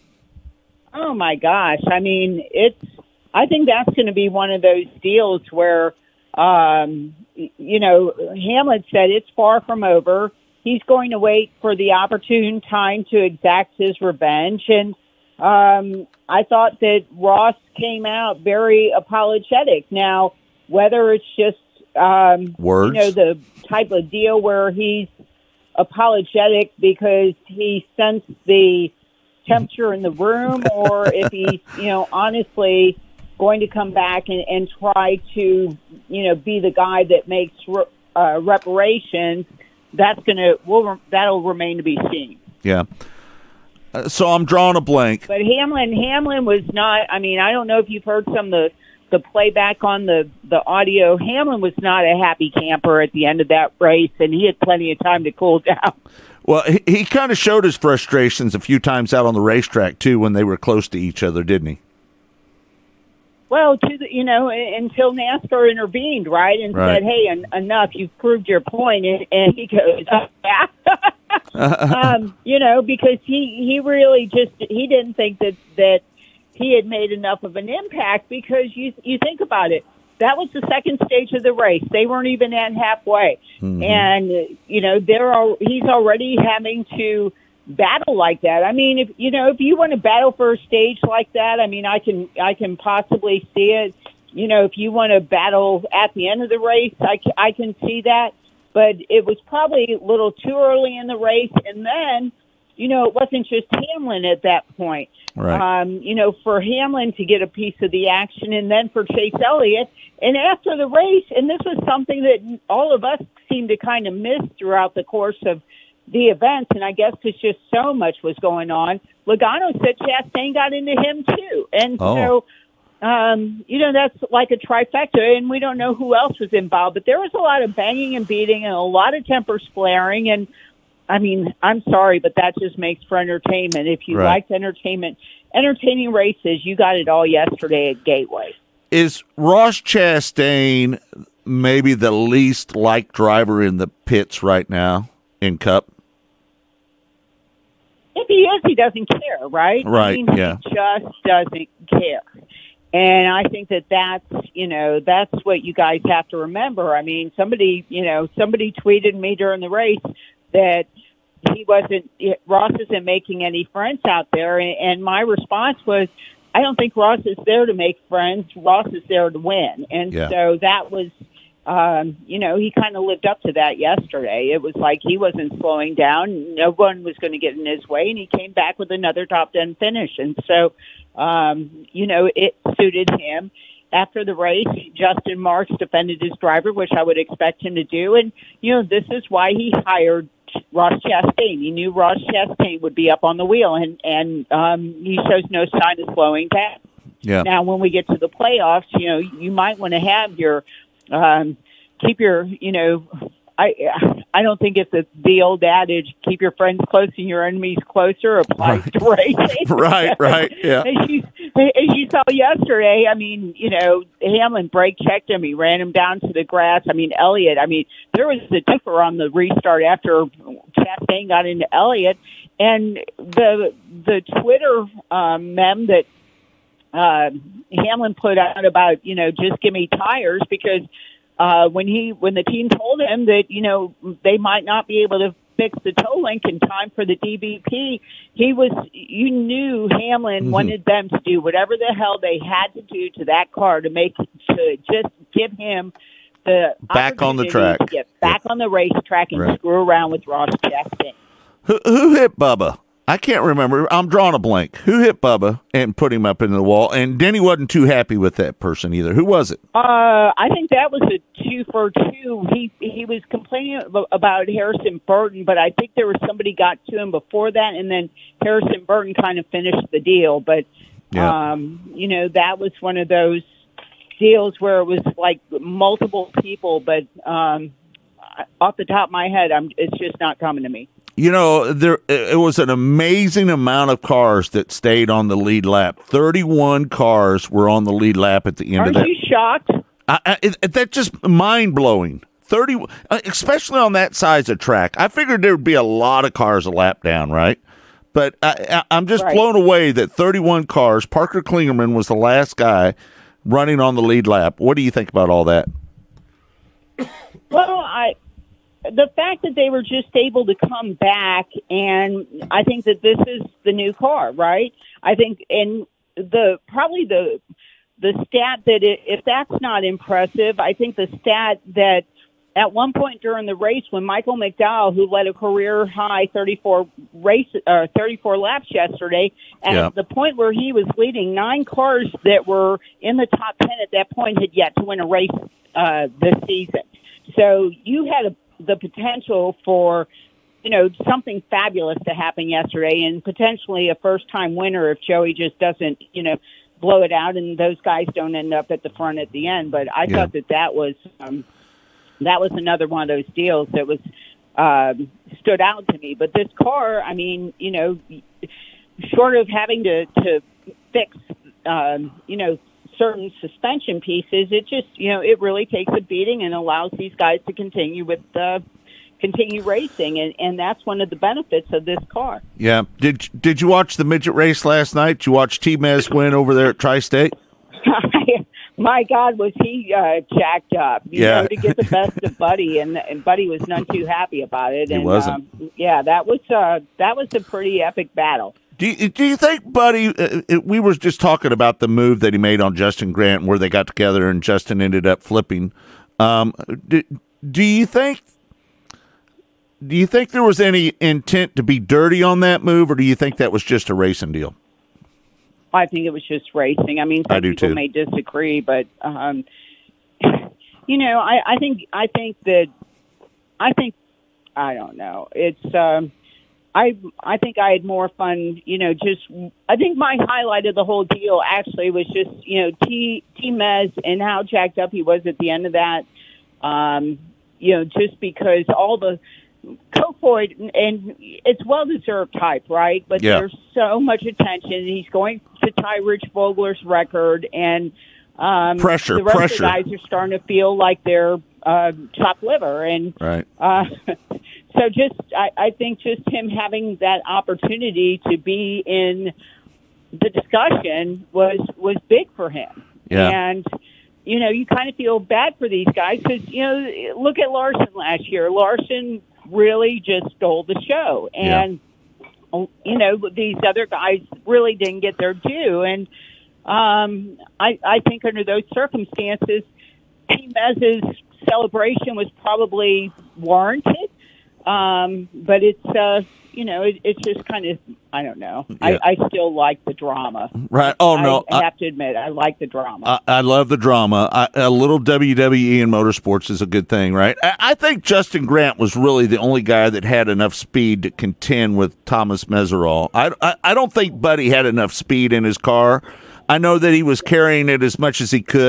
Oh my gosh! I mean, it's. I think that's going to be one of those deals where, um, you know, Hamlin said it's far from over. He's going to wait for the opportune time to exact his revenge. And um, I thought that Ross came out very apologetic. Now, whether it's just, um, Words. you know, the type of deal where he's apologetic because he sensed the temperature in the room, or if he's, you know, honestly going to come back and, and try to, you know, be the guy that makes uh, reparations, that's going to, will that'll remain to be seen. Yeah. Uh, so I'm drawing a blank. But Hamlin, Hamlin was not, I mean, I don't know if you've heard some of the, the playback on the, the audio. Hamlin was not a happy camper at the end of that race, and he had plenty of time to cool down. Well, he, he kind of showed his frustrations a few times out on the racetrack, too, when they were close to each other, didn't he? Well, to the, you know, until NASCAR intervened, right, and right. said, hey, en- enough, you've proved your point, and, and he goes, oh, yeah. um, you know, because he, he really just, he didn't think that, that he had made enough of an impact, because you you think about it, that was the second stage of the race. They weren't even at halfway. Mm-hmm. And, you know, they're all, he's already having to battle like that. I mean, if you know, if you want to battle for a stage like that, I mean, I can I can possibly see it. You know, if you want to battle at the end of the race, I, I can see that. But it was probably a little too early in the race. And then, you know, it wasn't just Hamlin at that point. Right. Um, you know, for Hamlin to get a piece of the action, and then for Chase Elliott. And after the race, and this was something that all of us seemed to kind of miss throughout the course of the events, and I guess because just so much was going on, Logano said Chastain got into him too. And oh. so, um, you know, that's like a trifecta, and we don't know who else was involved. But there was a lot of banging and beating and a lot of tempers flaring. And, I mean, I'm sorry, but that just makes for entertainment. If you right. liked entertainment, entertaining races, you got it all yesterday at Gateway. Is Ross Chastain maybe the least liked driver in the pits right now in Cup? If he is, he doesn't care, right? Right, I mean, yeah. He just doesn't care. And I think that that's, you know, that's what you guys have to remember. I mean, somebody, you know, somebody tweeted me during the race that he wasn't, Ross isn't making any friends out there. And my response was, I don't think Ross is there to make friends. Ross is there to win. And yeah. so that was, um, you know, he kind of lived up to that yesterday. It was like he wasn't slowing down. No one was going to get in his way, and he came back with another top ten finish. And so, um, you know, it suited him. After the race, Justin Marks defended his driver, which I would expect him to do. And, you know, this is why he hired Ross Chastain. He knew Ross Chastain would be up on the wheel, and, and um, he shows no sign of slowing down. Yeah. Now, when we get to the playoffs, you know, you might want to have your um, keep your, you know, I I don't think it's the, the old adage, keep your friends close and your enemies closer, applies right. to racing. right, right, yeah. As you, as you saw yesterday, I mean, you know, Hamlin brake checked him. He ran him down to the grass. I mean, Elliott, I mean, there was a differ on the restart after Chastain got into Elliott. And the the Twitter um, meme that uh, Hamlin put out about, you know, just give me tires, because Uh, when he, when the team told him that, you know, they might not be able to fix the toe link in time for the D B P, he was, you knew Hamlin mm-hmm. wanted them to do whatever the hell they had to do to that car to make, to just give him the back on the track, to get back yeah. on the racetrack and right. screw around with Ross Chastain. Who, who hit Bubba? I can't remember. I'm drawing a blank. Who hit Bubba and put him up into the wall? And Denny wasn't too happy with that person either. Who was it? Uh, I think that was a two for two. He he was complaining about Harrison Burton, but I think there was somebody got to him before that, and then Harrison Burton kind of finished the deal. But yeah. um, you know, that was one of those deals where it was like multiple people. But um, off the top of my head, I'm it's just not coming to me. You know, there it was an amazing amount of cars that stayed on the lead lap. thirty-one cars were on the lead lap at the end Aren't of that. Are you shocked? I, I, it, that's just mind-blowing. thirty, especially on that size of track. I figured there would be a lot of cars a lap down, right? But I, I, I'm just right. blown away that thirty-one cars, Parker Kligerman was the last guy running on the lead lap. What do you think about all that? Well, I... the fact that they were just able to come back, and I think that this is the new car, right? I think, and the probably the the stat that it, if that's not impressive, I think the stat that at one point during the race when Michael McDowell, who led a career high thirty-four race uh, thirty-four laps yesterday, at yeah. the point where he was leading, nine cars that were in the top ten at that point had yet to win a race uh, this season. So you had a the potential for, you know, something fabulous to happen yesterday, and potentially a first-time winner if Joey just doesn't, you know, blow it out and those guys don't end up at the front at the end. But I yeah. thought that that was um, that was another one of those deals that was um, stood out to me. But this car, I mean, you know, short of having to to fix, um, you know, certain suspension pieces, it just, you know, it really takes a beating and allows these guys to continue with the continue racing, and, and that's one of the benefits of this car. Yeah. Did Did you watch the midget race last night? Did you watch T-Mez win over there at Tri-State? My God, was he uh, jacked up? You yeah. know, to get the best of Buddy, and, and Buddy was none too happy about it. He and, wasn't. Um, yeah, that was uh, that was a pretty epic battle. Do you, do you think, Buddy, uh, it, we were just talking about the move that he made on Justin Grant where they got together and Justin ended up flipping. Um, do, do you think do you think there was any intent to be dirty on that move, or do you think that was just a racing deal? I think it was just racing. I mean, some I do people too. may disagree, but um, you know, I, I think I think that I think I don't know. It's um, I I think I had more fun, you know, just I think my highlight of the whole deal actually was just, you know, T T-Mez and how jacked up he was at the end of that. Um, you know, just because all the Kofoid, and it's well-deserved hype, right? But yeah. there's so much attention. He's going to tie Rich Vogler's record, and um, pressure, the rest pressure. of the guys are starting to feel like they're uh, chopped liver. And right. uh, so just, I, I think just him having that opportunity to be in the discussion was, was big for him. Yeah. And, you know, you kind of feel bad for these guys because, you know, look at Larson last year. Larson really just stole the show. And, yeah. you know, these other guys really didn't get their due. And um, I, I think under those circumstances, T-Mez's celebration was probably warranted. Um, but it's, uh, you know, it, it's just kind of, I don't know. Yeah. I, I still like the drama. Right. Oh, no. I, I have to admit, I like the drama. I, I love the drama. I, a little W W E in motorsports is a good thing, right? I, I think Justin Grant was really the only guy that had enough speed to contend with Thomas Meseraull. I, I, I don't think Buddy had enough speed in his car. I know that he was carrying it as much as he could,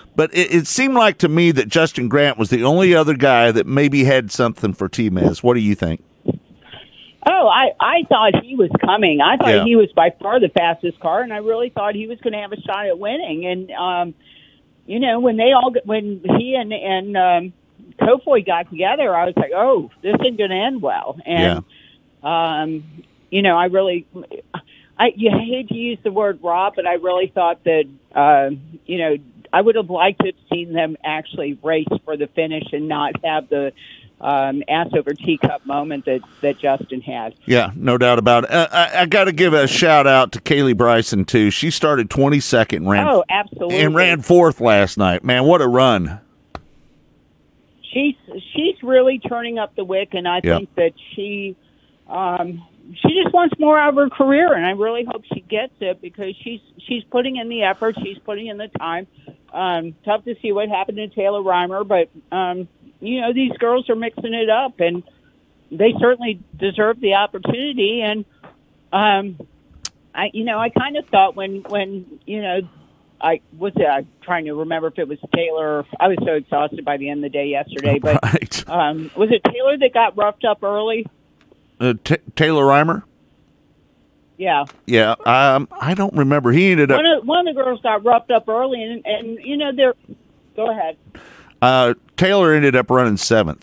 But it, it seemed like to me that Justin Grant was the only other guy that maybe had something for T-Mez. What do you think? Oh, I, I thought he was coming. I thought Yeah. he was by far the fastest car, and I really thought he was going to have a shot at winning. And, um, you know, when they all, when he and, and um, Kofoid got together, I was like, oh, this isn't going to end well. And, um, you know, I really, I you hate to use the word raw, but I really thought that, uh, you know, I would have liked to have seen them actually race for the finish and not have the um, ass over teacup moment that, that Justin had. Yeah, no doubt about it. Uh, I, I got to give a shout out to Kaylee Bryson too. She started twenty-second, ran Oh, absolutely. and ran fourth last night. Man, what a run! She's she's really turning up the wick, and I Yep. think that she um, she just wants more out of her career, and I really hope she gets it because she's she's putting in the effort, she's putting in the time. Um, tough to see what happened to Taylor Reimer, but um, you know, these girls are mixing it up, and they certainly deserve the opportunity. And um, I, you know, I kind of thought when when you know. I was uh, trying to remember if it was Taylor. I was so exhausted by the end of the day yesterday. But Right. um, was it Taylor that got roughed up early? Uh, T- Taylor Reimer. Yeah. Yeah, um, I don't remember. He ended up. One of, one of the girls got roughed up early, and, and you know, they're. Go ahead. Uh, Taylor ended up running seventh.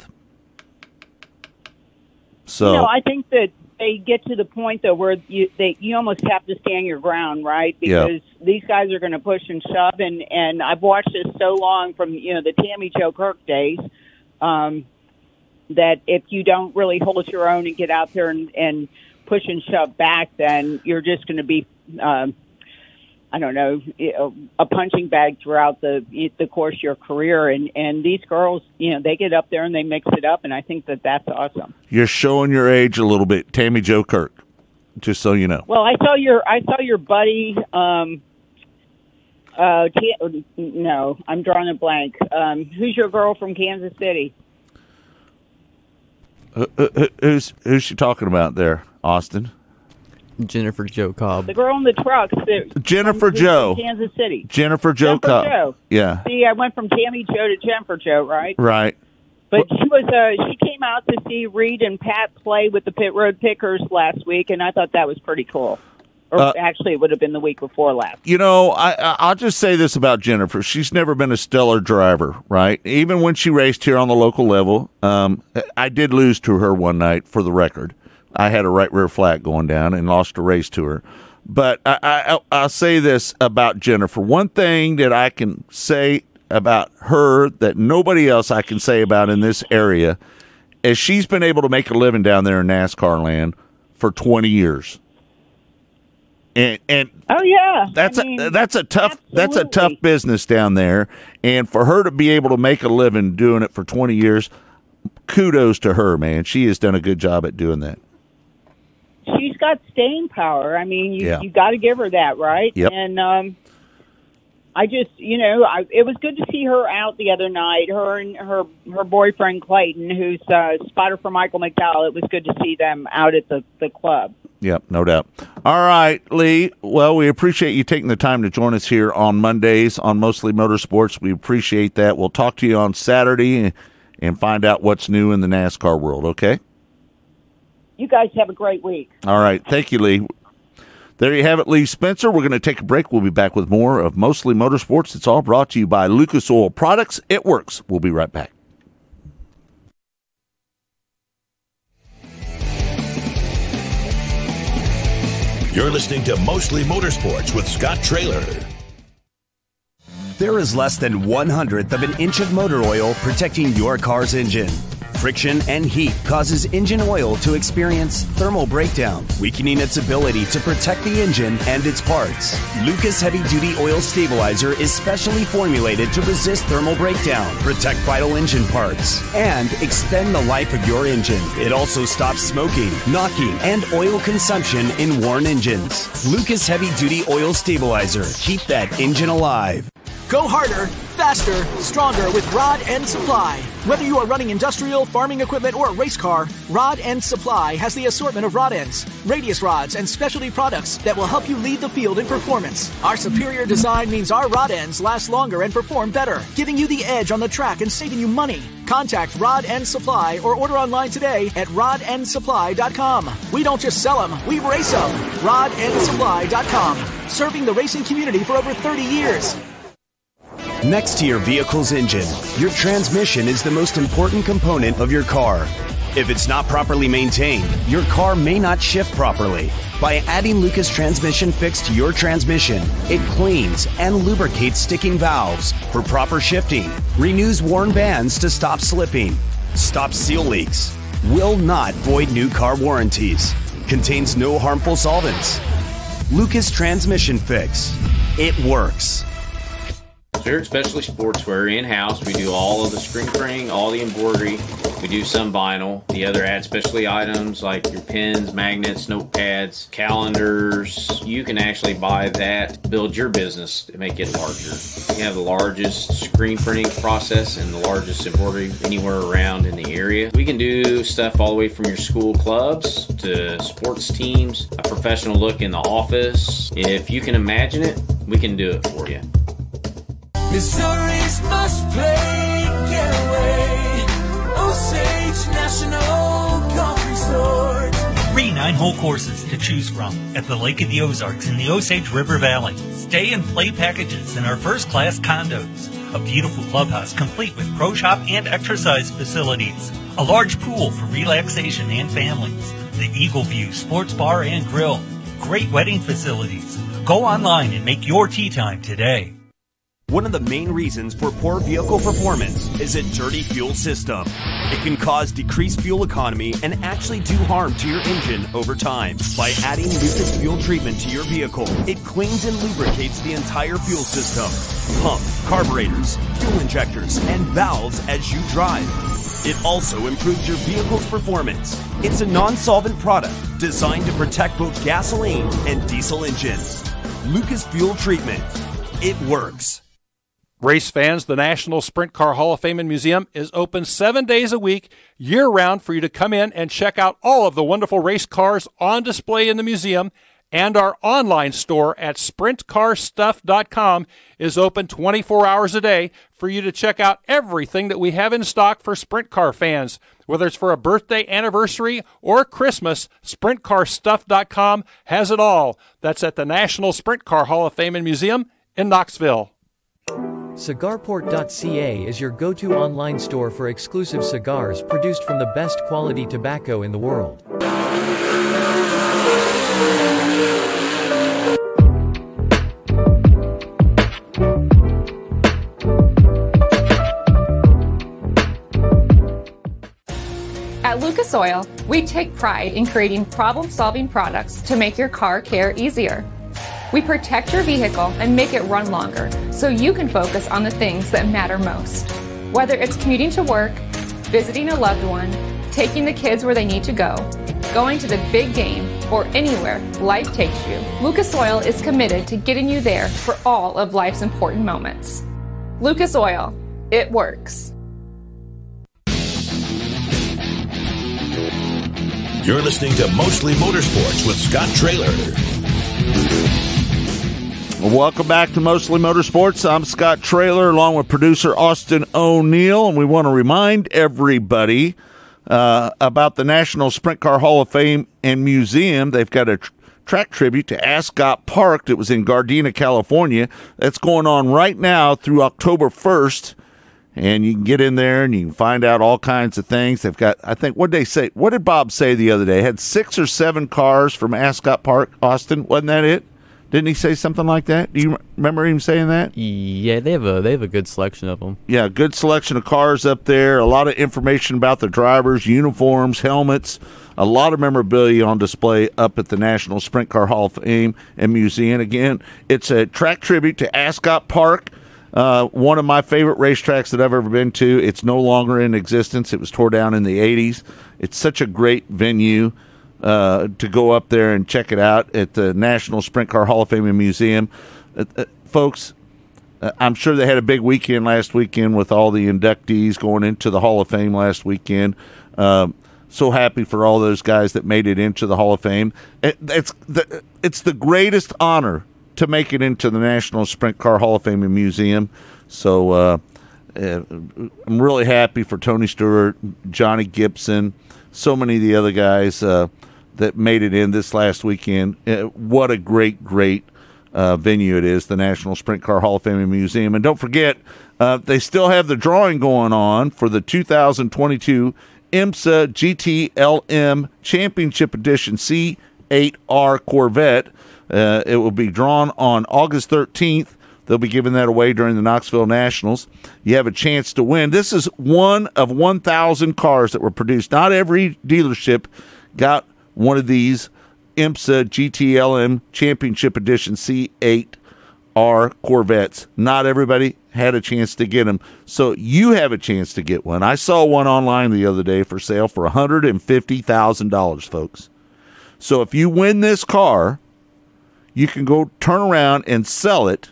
So You know, I think that they get to the point, though, where you they you almost have to stand your ground, right? Yeah. Because these guys are going to push and shove, and, and I've watched this so long from, you know, the Tammy Jo Kirk days, um, that if you don't really hold your own and get out there and, and push and shove back, then you're just going to be, um, I don't know, you know, a punching bag throughout the the course of your career. And, and these girls, you know, they get up there and they mix it up, and I think that that's awesome. you're showing your age a little bit, Tammy Jo Kirk. Just so you know. Well, I saw your I saw your buddy. Um, uh, T- no, I'm drawing a blank. Um, who's your girl from Kansas City? Uh, uh, who's who's she talking about there, Austin? Jennifer Jo Cobb. The girl in the trucks. That, Jennifer who's Jo. from Kansas City. Jennifer Jo Jennifer Cobb. Jo. Yeah. See, I went from Tammy Jo to Jennifer Jo, right? Right. But she was uh, she came out to see Reed and Pat play with the Pit Road Pickers last week, and I thought that was pretty cool. Or Uh, actually, it would have been the week before last. You know, I, I- I'll just say this about Jennifer. She's never been a stellar driver, right? Even when she raced here on the local level, um, I did lose to her one night, for the record. I had a right rear flat going down and lost a race to her. But I, I, I'll say this about Jennifer. One thing that I can say about her that nobody else I can say about in this area is she's been able to make a living down there in NASCAR land for twenty years. And, and oh yeah, that's I mean, a that's a tough that's a absolutely. tough business down there, and for her to be able to make a living doing it for twenty years, kudos to her, man. She has done a good job at doing that. She's got staying power. I mean, you Yeah. you got to give her that, right? Yep. And um, I just, you know, I, it was good to see her out the other night. Her and her her boyfriend Clayton, who's uh, spotter for Michael McDowell. It was good to see them out at the the club. Yep, no doubt. All right, Lee. Well, we appreciate you taking the time to join us here on Mondays on Mostly Motorsports. We appreciate that. We'll talk to you on Saturday and find out what's new in the NASCAR world, okay? You guys have a great week. All right. Thank you, Lee. There you have it, Lee Spencer. We're going to take a break. We'll be back with more of Mostly Motorsports. It's all brought to you by Lucas Oil Products. It works. We'll be right back. You're listening to Mostly Motorsports with Scott Traylor. There is less than one hundredth of an inch of motor oil protecting your car's engine. Friction and heat causes engine oil to experience thermal breakdown, weakening its ability to protect the engine and its parts. Lucas Heavy Duty Oil Stabilizer is specially formulated to resist thermal breakdown, protect vital engine parts, and extend the life of your engine. It also stops smoking, knocking, and oil consumption in worn engines. Lucas Heavy Duty Oil Stabilizer. Keep that engine alive. Go harder, faster, stronger with Rod End Supply. Whether you are running industrial, farming equipment, or a race car, Rod End Supply has the assortment of rod ends, radius rods, and specialty products that will help you lead the field in performance. Our superior design means our rod ends last longer and perform better, giving you the edge on the track and saving you money. Contact Rod End Supply or order online today at rod end supply dot com. We don't just sell them, we race them. rod end supply dot com. Serving the racing community for over thirty years. Next to your vehicle's engine, your transmission is the most important component of your car. If it's not properly maintained, your car may not shift properly. By adding Lucas Transmission Fix to your transmission, it cleans and lubricates sticking valves for proper shifting, renews worn bands to stop slipping, stops seal leaks, will not void new car warranties, contains no harmful solvents. Lucas Transmission Fix. It works. Here at Specialty Sportswear, in-house, we do all of the screen printing, all the embroidery. We do some vinyl. The other ad specialty items like your pens, magnets, notepads, calendars. You can actually buy that, build your business to make it larger. We have the largest screen printing process and the largest embroidery anywhere around in the area. We can do stuff all the way from your school clubs to sports teams, a professional look in the office. If you can imagine it, we can do it for you. Missouri's must play getaway. Osage National Golf Resort. Three nine-hole courses to choose from at the Lake of the Ozarks in the Osage River Valley. Stay and play packages in our first-class condos. A beautiful clubhouse complete with pro shop and exercise facilities. A large pool for relaxation and families. The Eagle View Sports Bar and Grill. Great wedding facilities. Go online and make your tee time today. One of the main reasons for poor vehicle performance is a dirty fuel system. It can cause decreased fuel economy and actually do harm to your engine over time. By adding Lucas Fuel Treatment to your vehicle, it cleans and lubricates the entire fuel system, pump, carburetors, fuel injectors, and valves as you drive. It also improves your vehicle's performance. It's a non-solvent product designed to protect both gasoline and diesel engines. Lucas Fuel Treatment. It works. Race fans, the National Sprint Car Hall of Fame and Museum is open seven days a week, year-round, for you to come in and check out all of the wonderful race cars on display in the museum. And our online store at sprint car stuff dot com is open twenty-four hours a day for you to check out everything that we have in stock for sprint car fans. Whether it's for a birthday, anniversary, or Christmas, sprint car stuff dot com has it all. That's at the National Sprint Car Hall of Fame and Museum in Knoxville. cigar port dot c a is your go-to online store for exclusive cigars produced from the best quality tobacco in the world. At Lucas Oil, we take pride in creating problem-solving products to make your car care easier. We protect your vehicle and make it run longer so you can focus on the things that matter most. Whether it's commuting to work, visiting a loved one, taking the kids where they need to go, going to the big game, or anywhere life takes you, Lucas Oil is committed to getting you there for all of life's important moments. Lucas Oil, it works. You're listening to Mostly Motorsports with Scott Traylor. Welcome back to Mostly Motorsports. I'm Scott Traylor along with producer Austin O'Neill, and we want to remind everybody uh, about the National Sprint Car Hall of Fame and Museum. They've got a tr- track tribute to Ascot Park that was in Gardena, California. That's going on right now through October first, and you can get in there and you can find out all kinds of things. They've got, I think, what did they say? What did Bob say the other day? Had six or seven cars from Ascot Park, Austin. Wasn't that it? Didn't he say something like that? Do you remember him saying that? Yeah, they have a they have a good selection of them. Yeah, good selection of cars up there. A lot of information about the drivers, uniforms, helmets. A lot of memorabilia on display up at the National Sprint Car Hall of Fame and Museum. Again, it's a track tribute to Ascot Park, uh, one of my favorite racetracks that I've ever been to. It's no longer in existence. It was tore down in the eighties. It's such a great venue. Uh, to go up there and check it out at the National Sprint Car Hall of Fame and Museum. Uh, uh, folks, uh, I'm sure they had a big weekend last weekend with all the inductees going into the Hall of Fame last weekend. Um, so happy for all those guys that made it into the Hall of Fame. It, it's the it's the greatest honor to make it into the National Sprint Car Hall of Fame and Museum. So uh, uh, I'm really happy for Tony Stewart, Johnny Gibson, so many of the other guys uh, that made it in this last weekend. Uh, what a great, great uh, venue it is, the National Sprint Car Hall of Fame and Museum. And don't forget, uh, they still have the drawing going on for the two thousand twenty-two IMSA G T L M Championship Edition C eight R Corvette. Uh, it will be drawn on August thirteenth. They'll be giving that away during the Knoxville Nationals. You have a chance to win. This is one of one thousand cars that were produced. Not every dealership got one of these IMSA G T L M Championship Edition C eight R Corvettes. Not everybody had a chance to get them. So you have a chance to get one. I saw one online the other day for sale for one hundred fifty thousand dollars, folks. So if you win this car, you can go turn around and sell it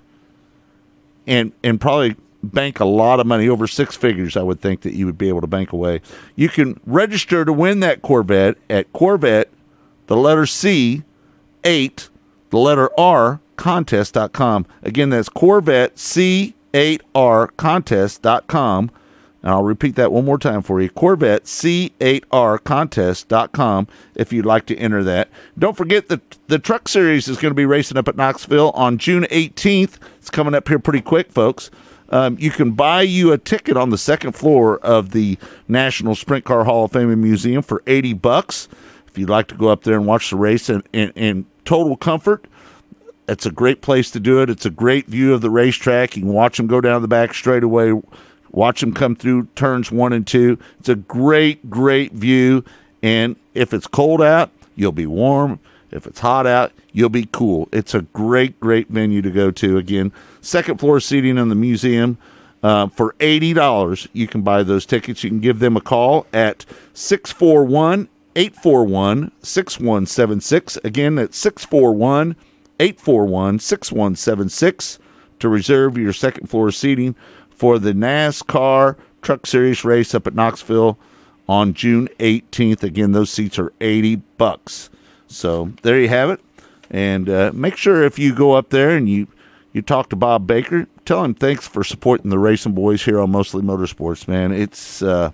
and and probably bank a lot of money, over six figures, I would think, that you would be able to bank away. You can register to win that Corvette at Corvette, the letter C, eight, the letter R, contest dot com. Again, that's Corvette C eight R contest dot com. And I'll repeat that one more time for you. Corvette C eight R contest dot com if you'd like to enter that. Don't forget that the Truck Series is going to be racing up at Knoxville on June eighteenth. It's coming up here pretty quick, folks. Um, you can buy you a ticket on the second floor of the National Sprint Car Hall of Fame and Museum for eighty bucks. If you'd like to go up there and watch the race in, in, in total comfort, it's a great place to do it. It's a great view of the racetrack. You can watch them go down the back straightaway, watch them come through turns one and two. It's a great, great view. And if it's cold out, you'll be warm. If it's hot out, you'll be cool. It's a great, great venue to go to. Again, second floor seating in the museum. Uh, for eighty dollars, you can buy those tickets. You can give them a call at six four one, eight four one, six one seven six. Again, that's six four one, eight four one, six one seven six to reserve your second floor seating for the NASCAR Truck Series race up at Knoxville on June eighteenth. Again, those seats are eighty bucks. So there you have it. And uh, make sure if you go up there and you, you talk to Bob Baker, tell him thanks for supporting the Racing Boys here on Mostly Motorsports, man. It's uh,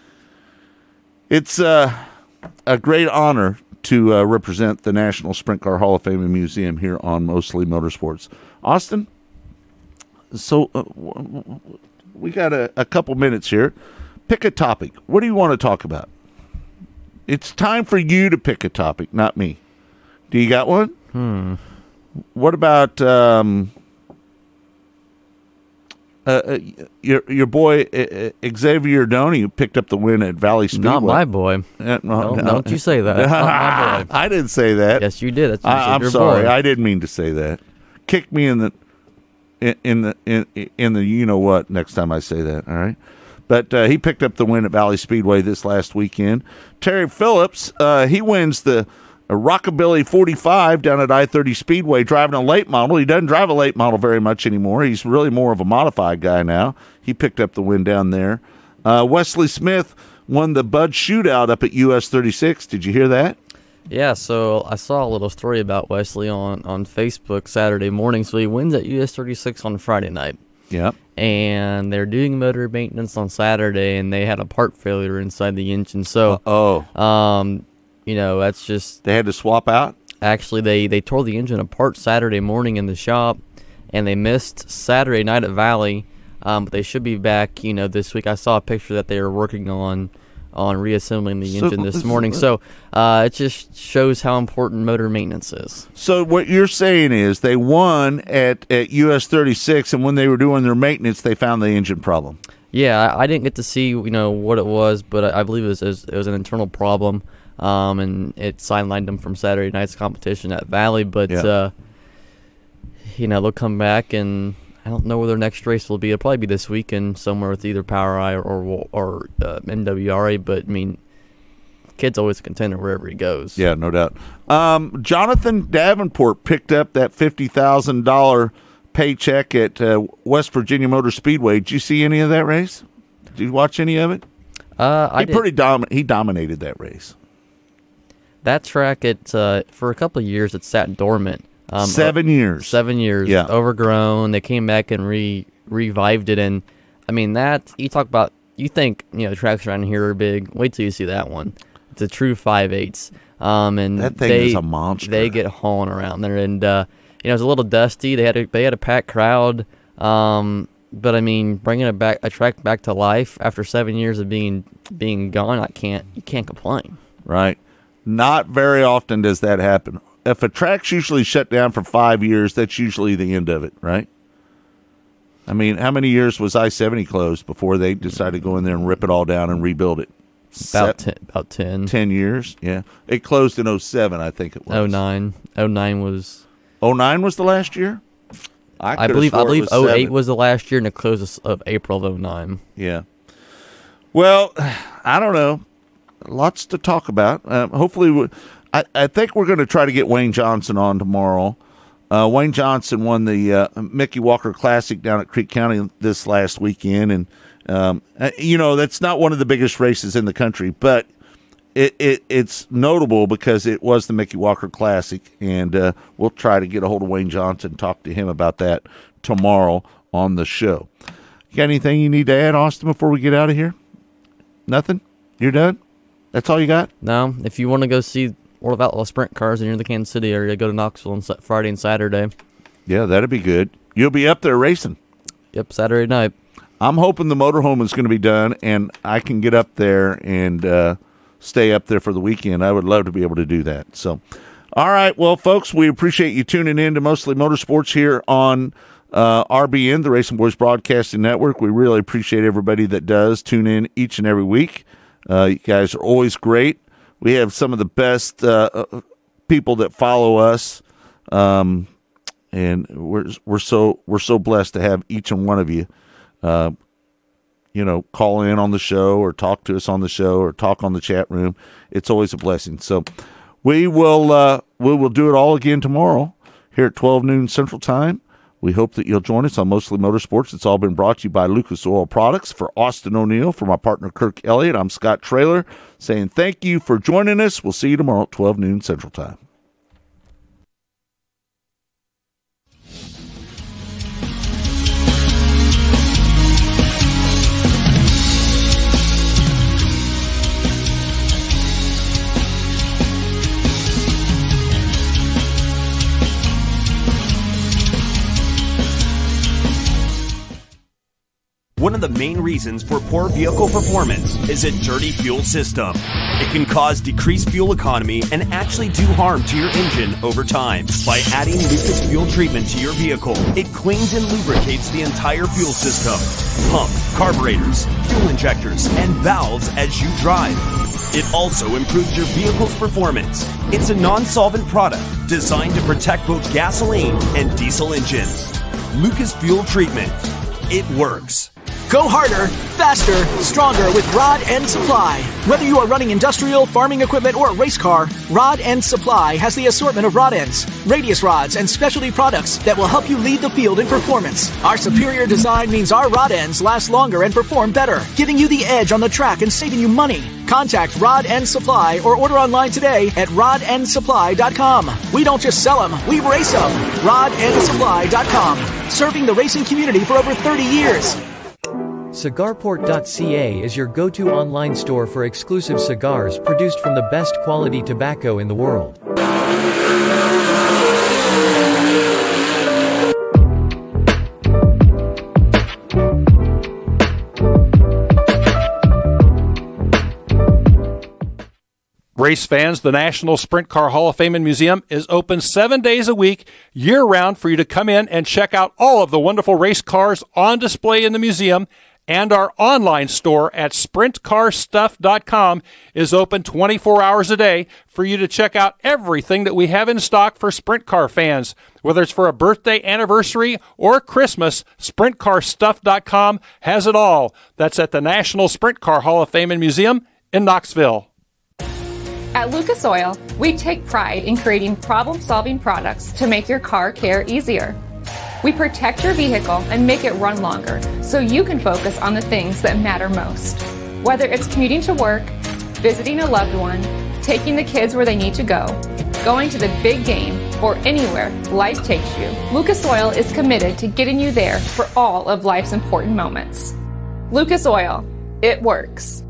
it's uh, a great honor to uh, represent the National Sprint Car Hall of Fame and Museum here on Mostly Motorsports. Austin, so uh, we got a, a couple minutes here. Pick a topic. What do you want to talk about? It's time for you to pick a topic, not me. Do you got one? Hmm. What about um, uh, uh, your your boy uh, Xavier Doney, who picked up the win at Valley Speedway? Not my boy. Uh, no, no, no. Don't you say that. Not my boy. I didn't say that. Yes, you did. That's what you I, said, I'm your sorry. boy. I didn't mean to say that. Kick me in the in, in the in, in the you know what next time I say that. All right. But uh, he picked up the win at Valley Speedway this last weekend. Terry Phillips, uh, he wins the Rockabilly forty-five down at I thirty Speedway, driving a late model. He doesn't drive a late model very much anymore. He's really more of a modified guy now. He picked up the win down there. Uh, Wesley Smith won the Bud Shootout up at U S thirty-six. Did you hear that? Yeah, so I saw a little story about Wesley on, on Facebook Saturday morning. So he wins at U S thirty-six on Friday night. Yep. And they're doing motor maintenance on Saturday, and they had a part failure inside the engine. So, oh, um, you know, that's just... They had to swap out? Actually, they, they tore the engine apart Saturday morning in the shop, and they missed Saturday night at Valley, um, but they should be back, you know, this week. I saw a picture that they were working on on reassembling the So- engine this morning. So uh, it just shows how important motor maintenance is. So what you're saying is they won at, at U S thirty-six, and when they were doing their maintenance, they found the engine problem. Yeah, I, I didn't get to see, you know, what it was, but I, I believe it was, it was it was an internal problem, um, and it sidelined them from Saturday night's competition at Valley. But Yeah. uh, you know, they'll come back, and I don't know where their next race will be. It'll probably be this weekend somewhere with either Power Eye or or, or uh, M W R A. But I mean, kid's always a contender wherever he goes. Yeah, no doubt. Um, Jonathan Davenport picked up that fifty thousand dollars paycheck at uh, West Virginia Motor Speedway. Did you see any of that race? Did you watch any of it? Uh, I he did. pretty domi- He dominated that race. That track, it uh, for a couple of years, it sat dormant. Um, seven years. Seven years. Yeah. Overgrown. They came back and re revived it. And, I mean, that, you talk about, you think, you know, tracks around here are big. Wait till you see that one. It's a true five eighths. Um, and that thing they, is a monster. They get hauling around there. And, uh, you know, it was a little dusty. They had a, they had a packed crowd. Um, but, I mean, bringing it back, a track back to life after seven years of being being gone, I can't, you can't complain. Right. Not very often does that happen. If a track's usually shut down for five years, that's usually the end of it, right? I mean, how many years was I seventy closed before they decided to go in there and rip it all down and rebuild it? About ten, about ten. Ten years, yeah. It closed in oh seven, I think it was. oh nine. oh nine was... oh nine was the last year? I, I believe I believe oh eight was the last year, and it closed of April of oh nine. Yeah. Well, I don't know. Lots to talk about. Um, hopefully, we, I, I think we're going to try to get Wayne Johnson on tomorrow. Uh, Wayne Johnson won the uh, Mickey Walker Classic down at Creek County this last weekend, and um, you know that's not one of the biggest races in the country, but it, it it's notable because it was the Mickey Walker Classic, and uh, we'll try to get a hold of Wayne Johnson and talk to him about that tomorrow on the show. You got anything you need to add, Austin, before we get out of here? Nothing? You're done? That's all you got? No. If you want to go see World of Outlaw sprint cars and you're in the Kansas City area, go to Knoxville on Friday and Saturday. Yeah, that'd be good. You'll be up there racing. Yep, Saturday night. I'm hoping the motorhome is going to be done, and I can get up there and uh, stay up there for the weekend. I would love to be able to do that. So, all right, well, folks, we appreciate you tuning in to Mostly Motorsports here on uh, R B N, the Racing Boys Broadcasting Network. We really appreciate everybody that does tune in each and every week. Uh, you guys are always great. We have some of the best uh, people that follow us, um, and we're we're so we're so blessed to have each and one of you, uh, you know, call in on the show or talk to us on the show or talk on the chat room. It's always a blessing. So we will uh, we will do it all again tomorrow here at twelve noon Central Time. We hope that you'll join us on Mostly Motorsports. It's all been brought to you by Lucas Oil Products. For Austin O'Neill, for my partner Kirk Elliott, I'm Scott Traylor saying thank you for joining us. We'll see you tomorrow at twelve noon Central Time. One of the main reasons for poor vehicle performance is a dirty fuel system. It can cause decreased fuel economy and actually do harm to your engine over time. By adding Lucas Fuel Treatment to your vehicle, it cleans and lubricates the entire fuel system, pump, carburetors, fuel injectors, and valves as you drive. It also improves your vehicle's performance. It's a non-solvent product designed to protect both gasoline and diesel engines. Lucas Fuel Treatment. It works. Go harder, faster, stronger with Rod End Supply. Whether you are running industrial, farming equipment, or a race car, Rod End Supply has the assortment of rod ends, radius rods, and specialty products that will help you lead the field in performance. Our superior design means our rod ends last longer and perform better, giving you the edge on the track and saving you money. Contact Rod End Supply or order online today at rod end supply dot com. We don't just sell them, we race them. rod end supply dot com. Serving the racing community for over thirty years. Cigarport dot c a is your go-to online store for exclusive cigars produced from the best quality tobacco in the world. Race fans, the National Sprint Car Hall of Fame and Museum is open seven days a week, year-round, for you to come in and check out all of the wonderful race cars on display in the museum. And our online store at sprint car stuff dot com is open twenty-four hours a day for you to check out everything that we have in stock for sprint car fans. Whether it's for a birthday, anniversary, or Christmas, sprint car stuff dot com has it all. That's at the National Sprint Car Hall of Fame and Museum in Knoxville. At Lucas Oil, we take pride in creating problem-solving products to make your car care easier. We protect your vehicle and make it run longer so you can focus on the things that matter most. Whether it's commuting to work, visiting a loved one, taking the kids where they need to go, going to the big game, or anywhere life takes you, Lucas Oil is committed to getting you there for all of life's important moments. Lucas Oil, it works.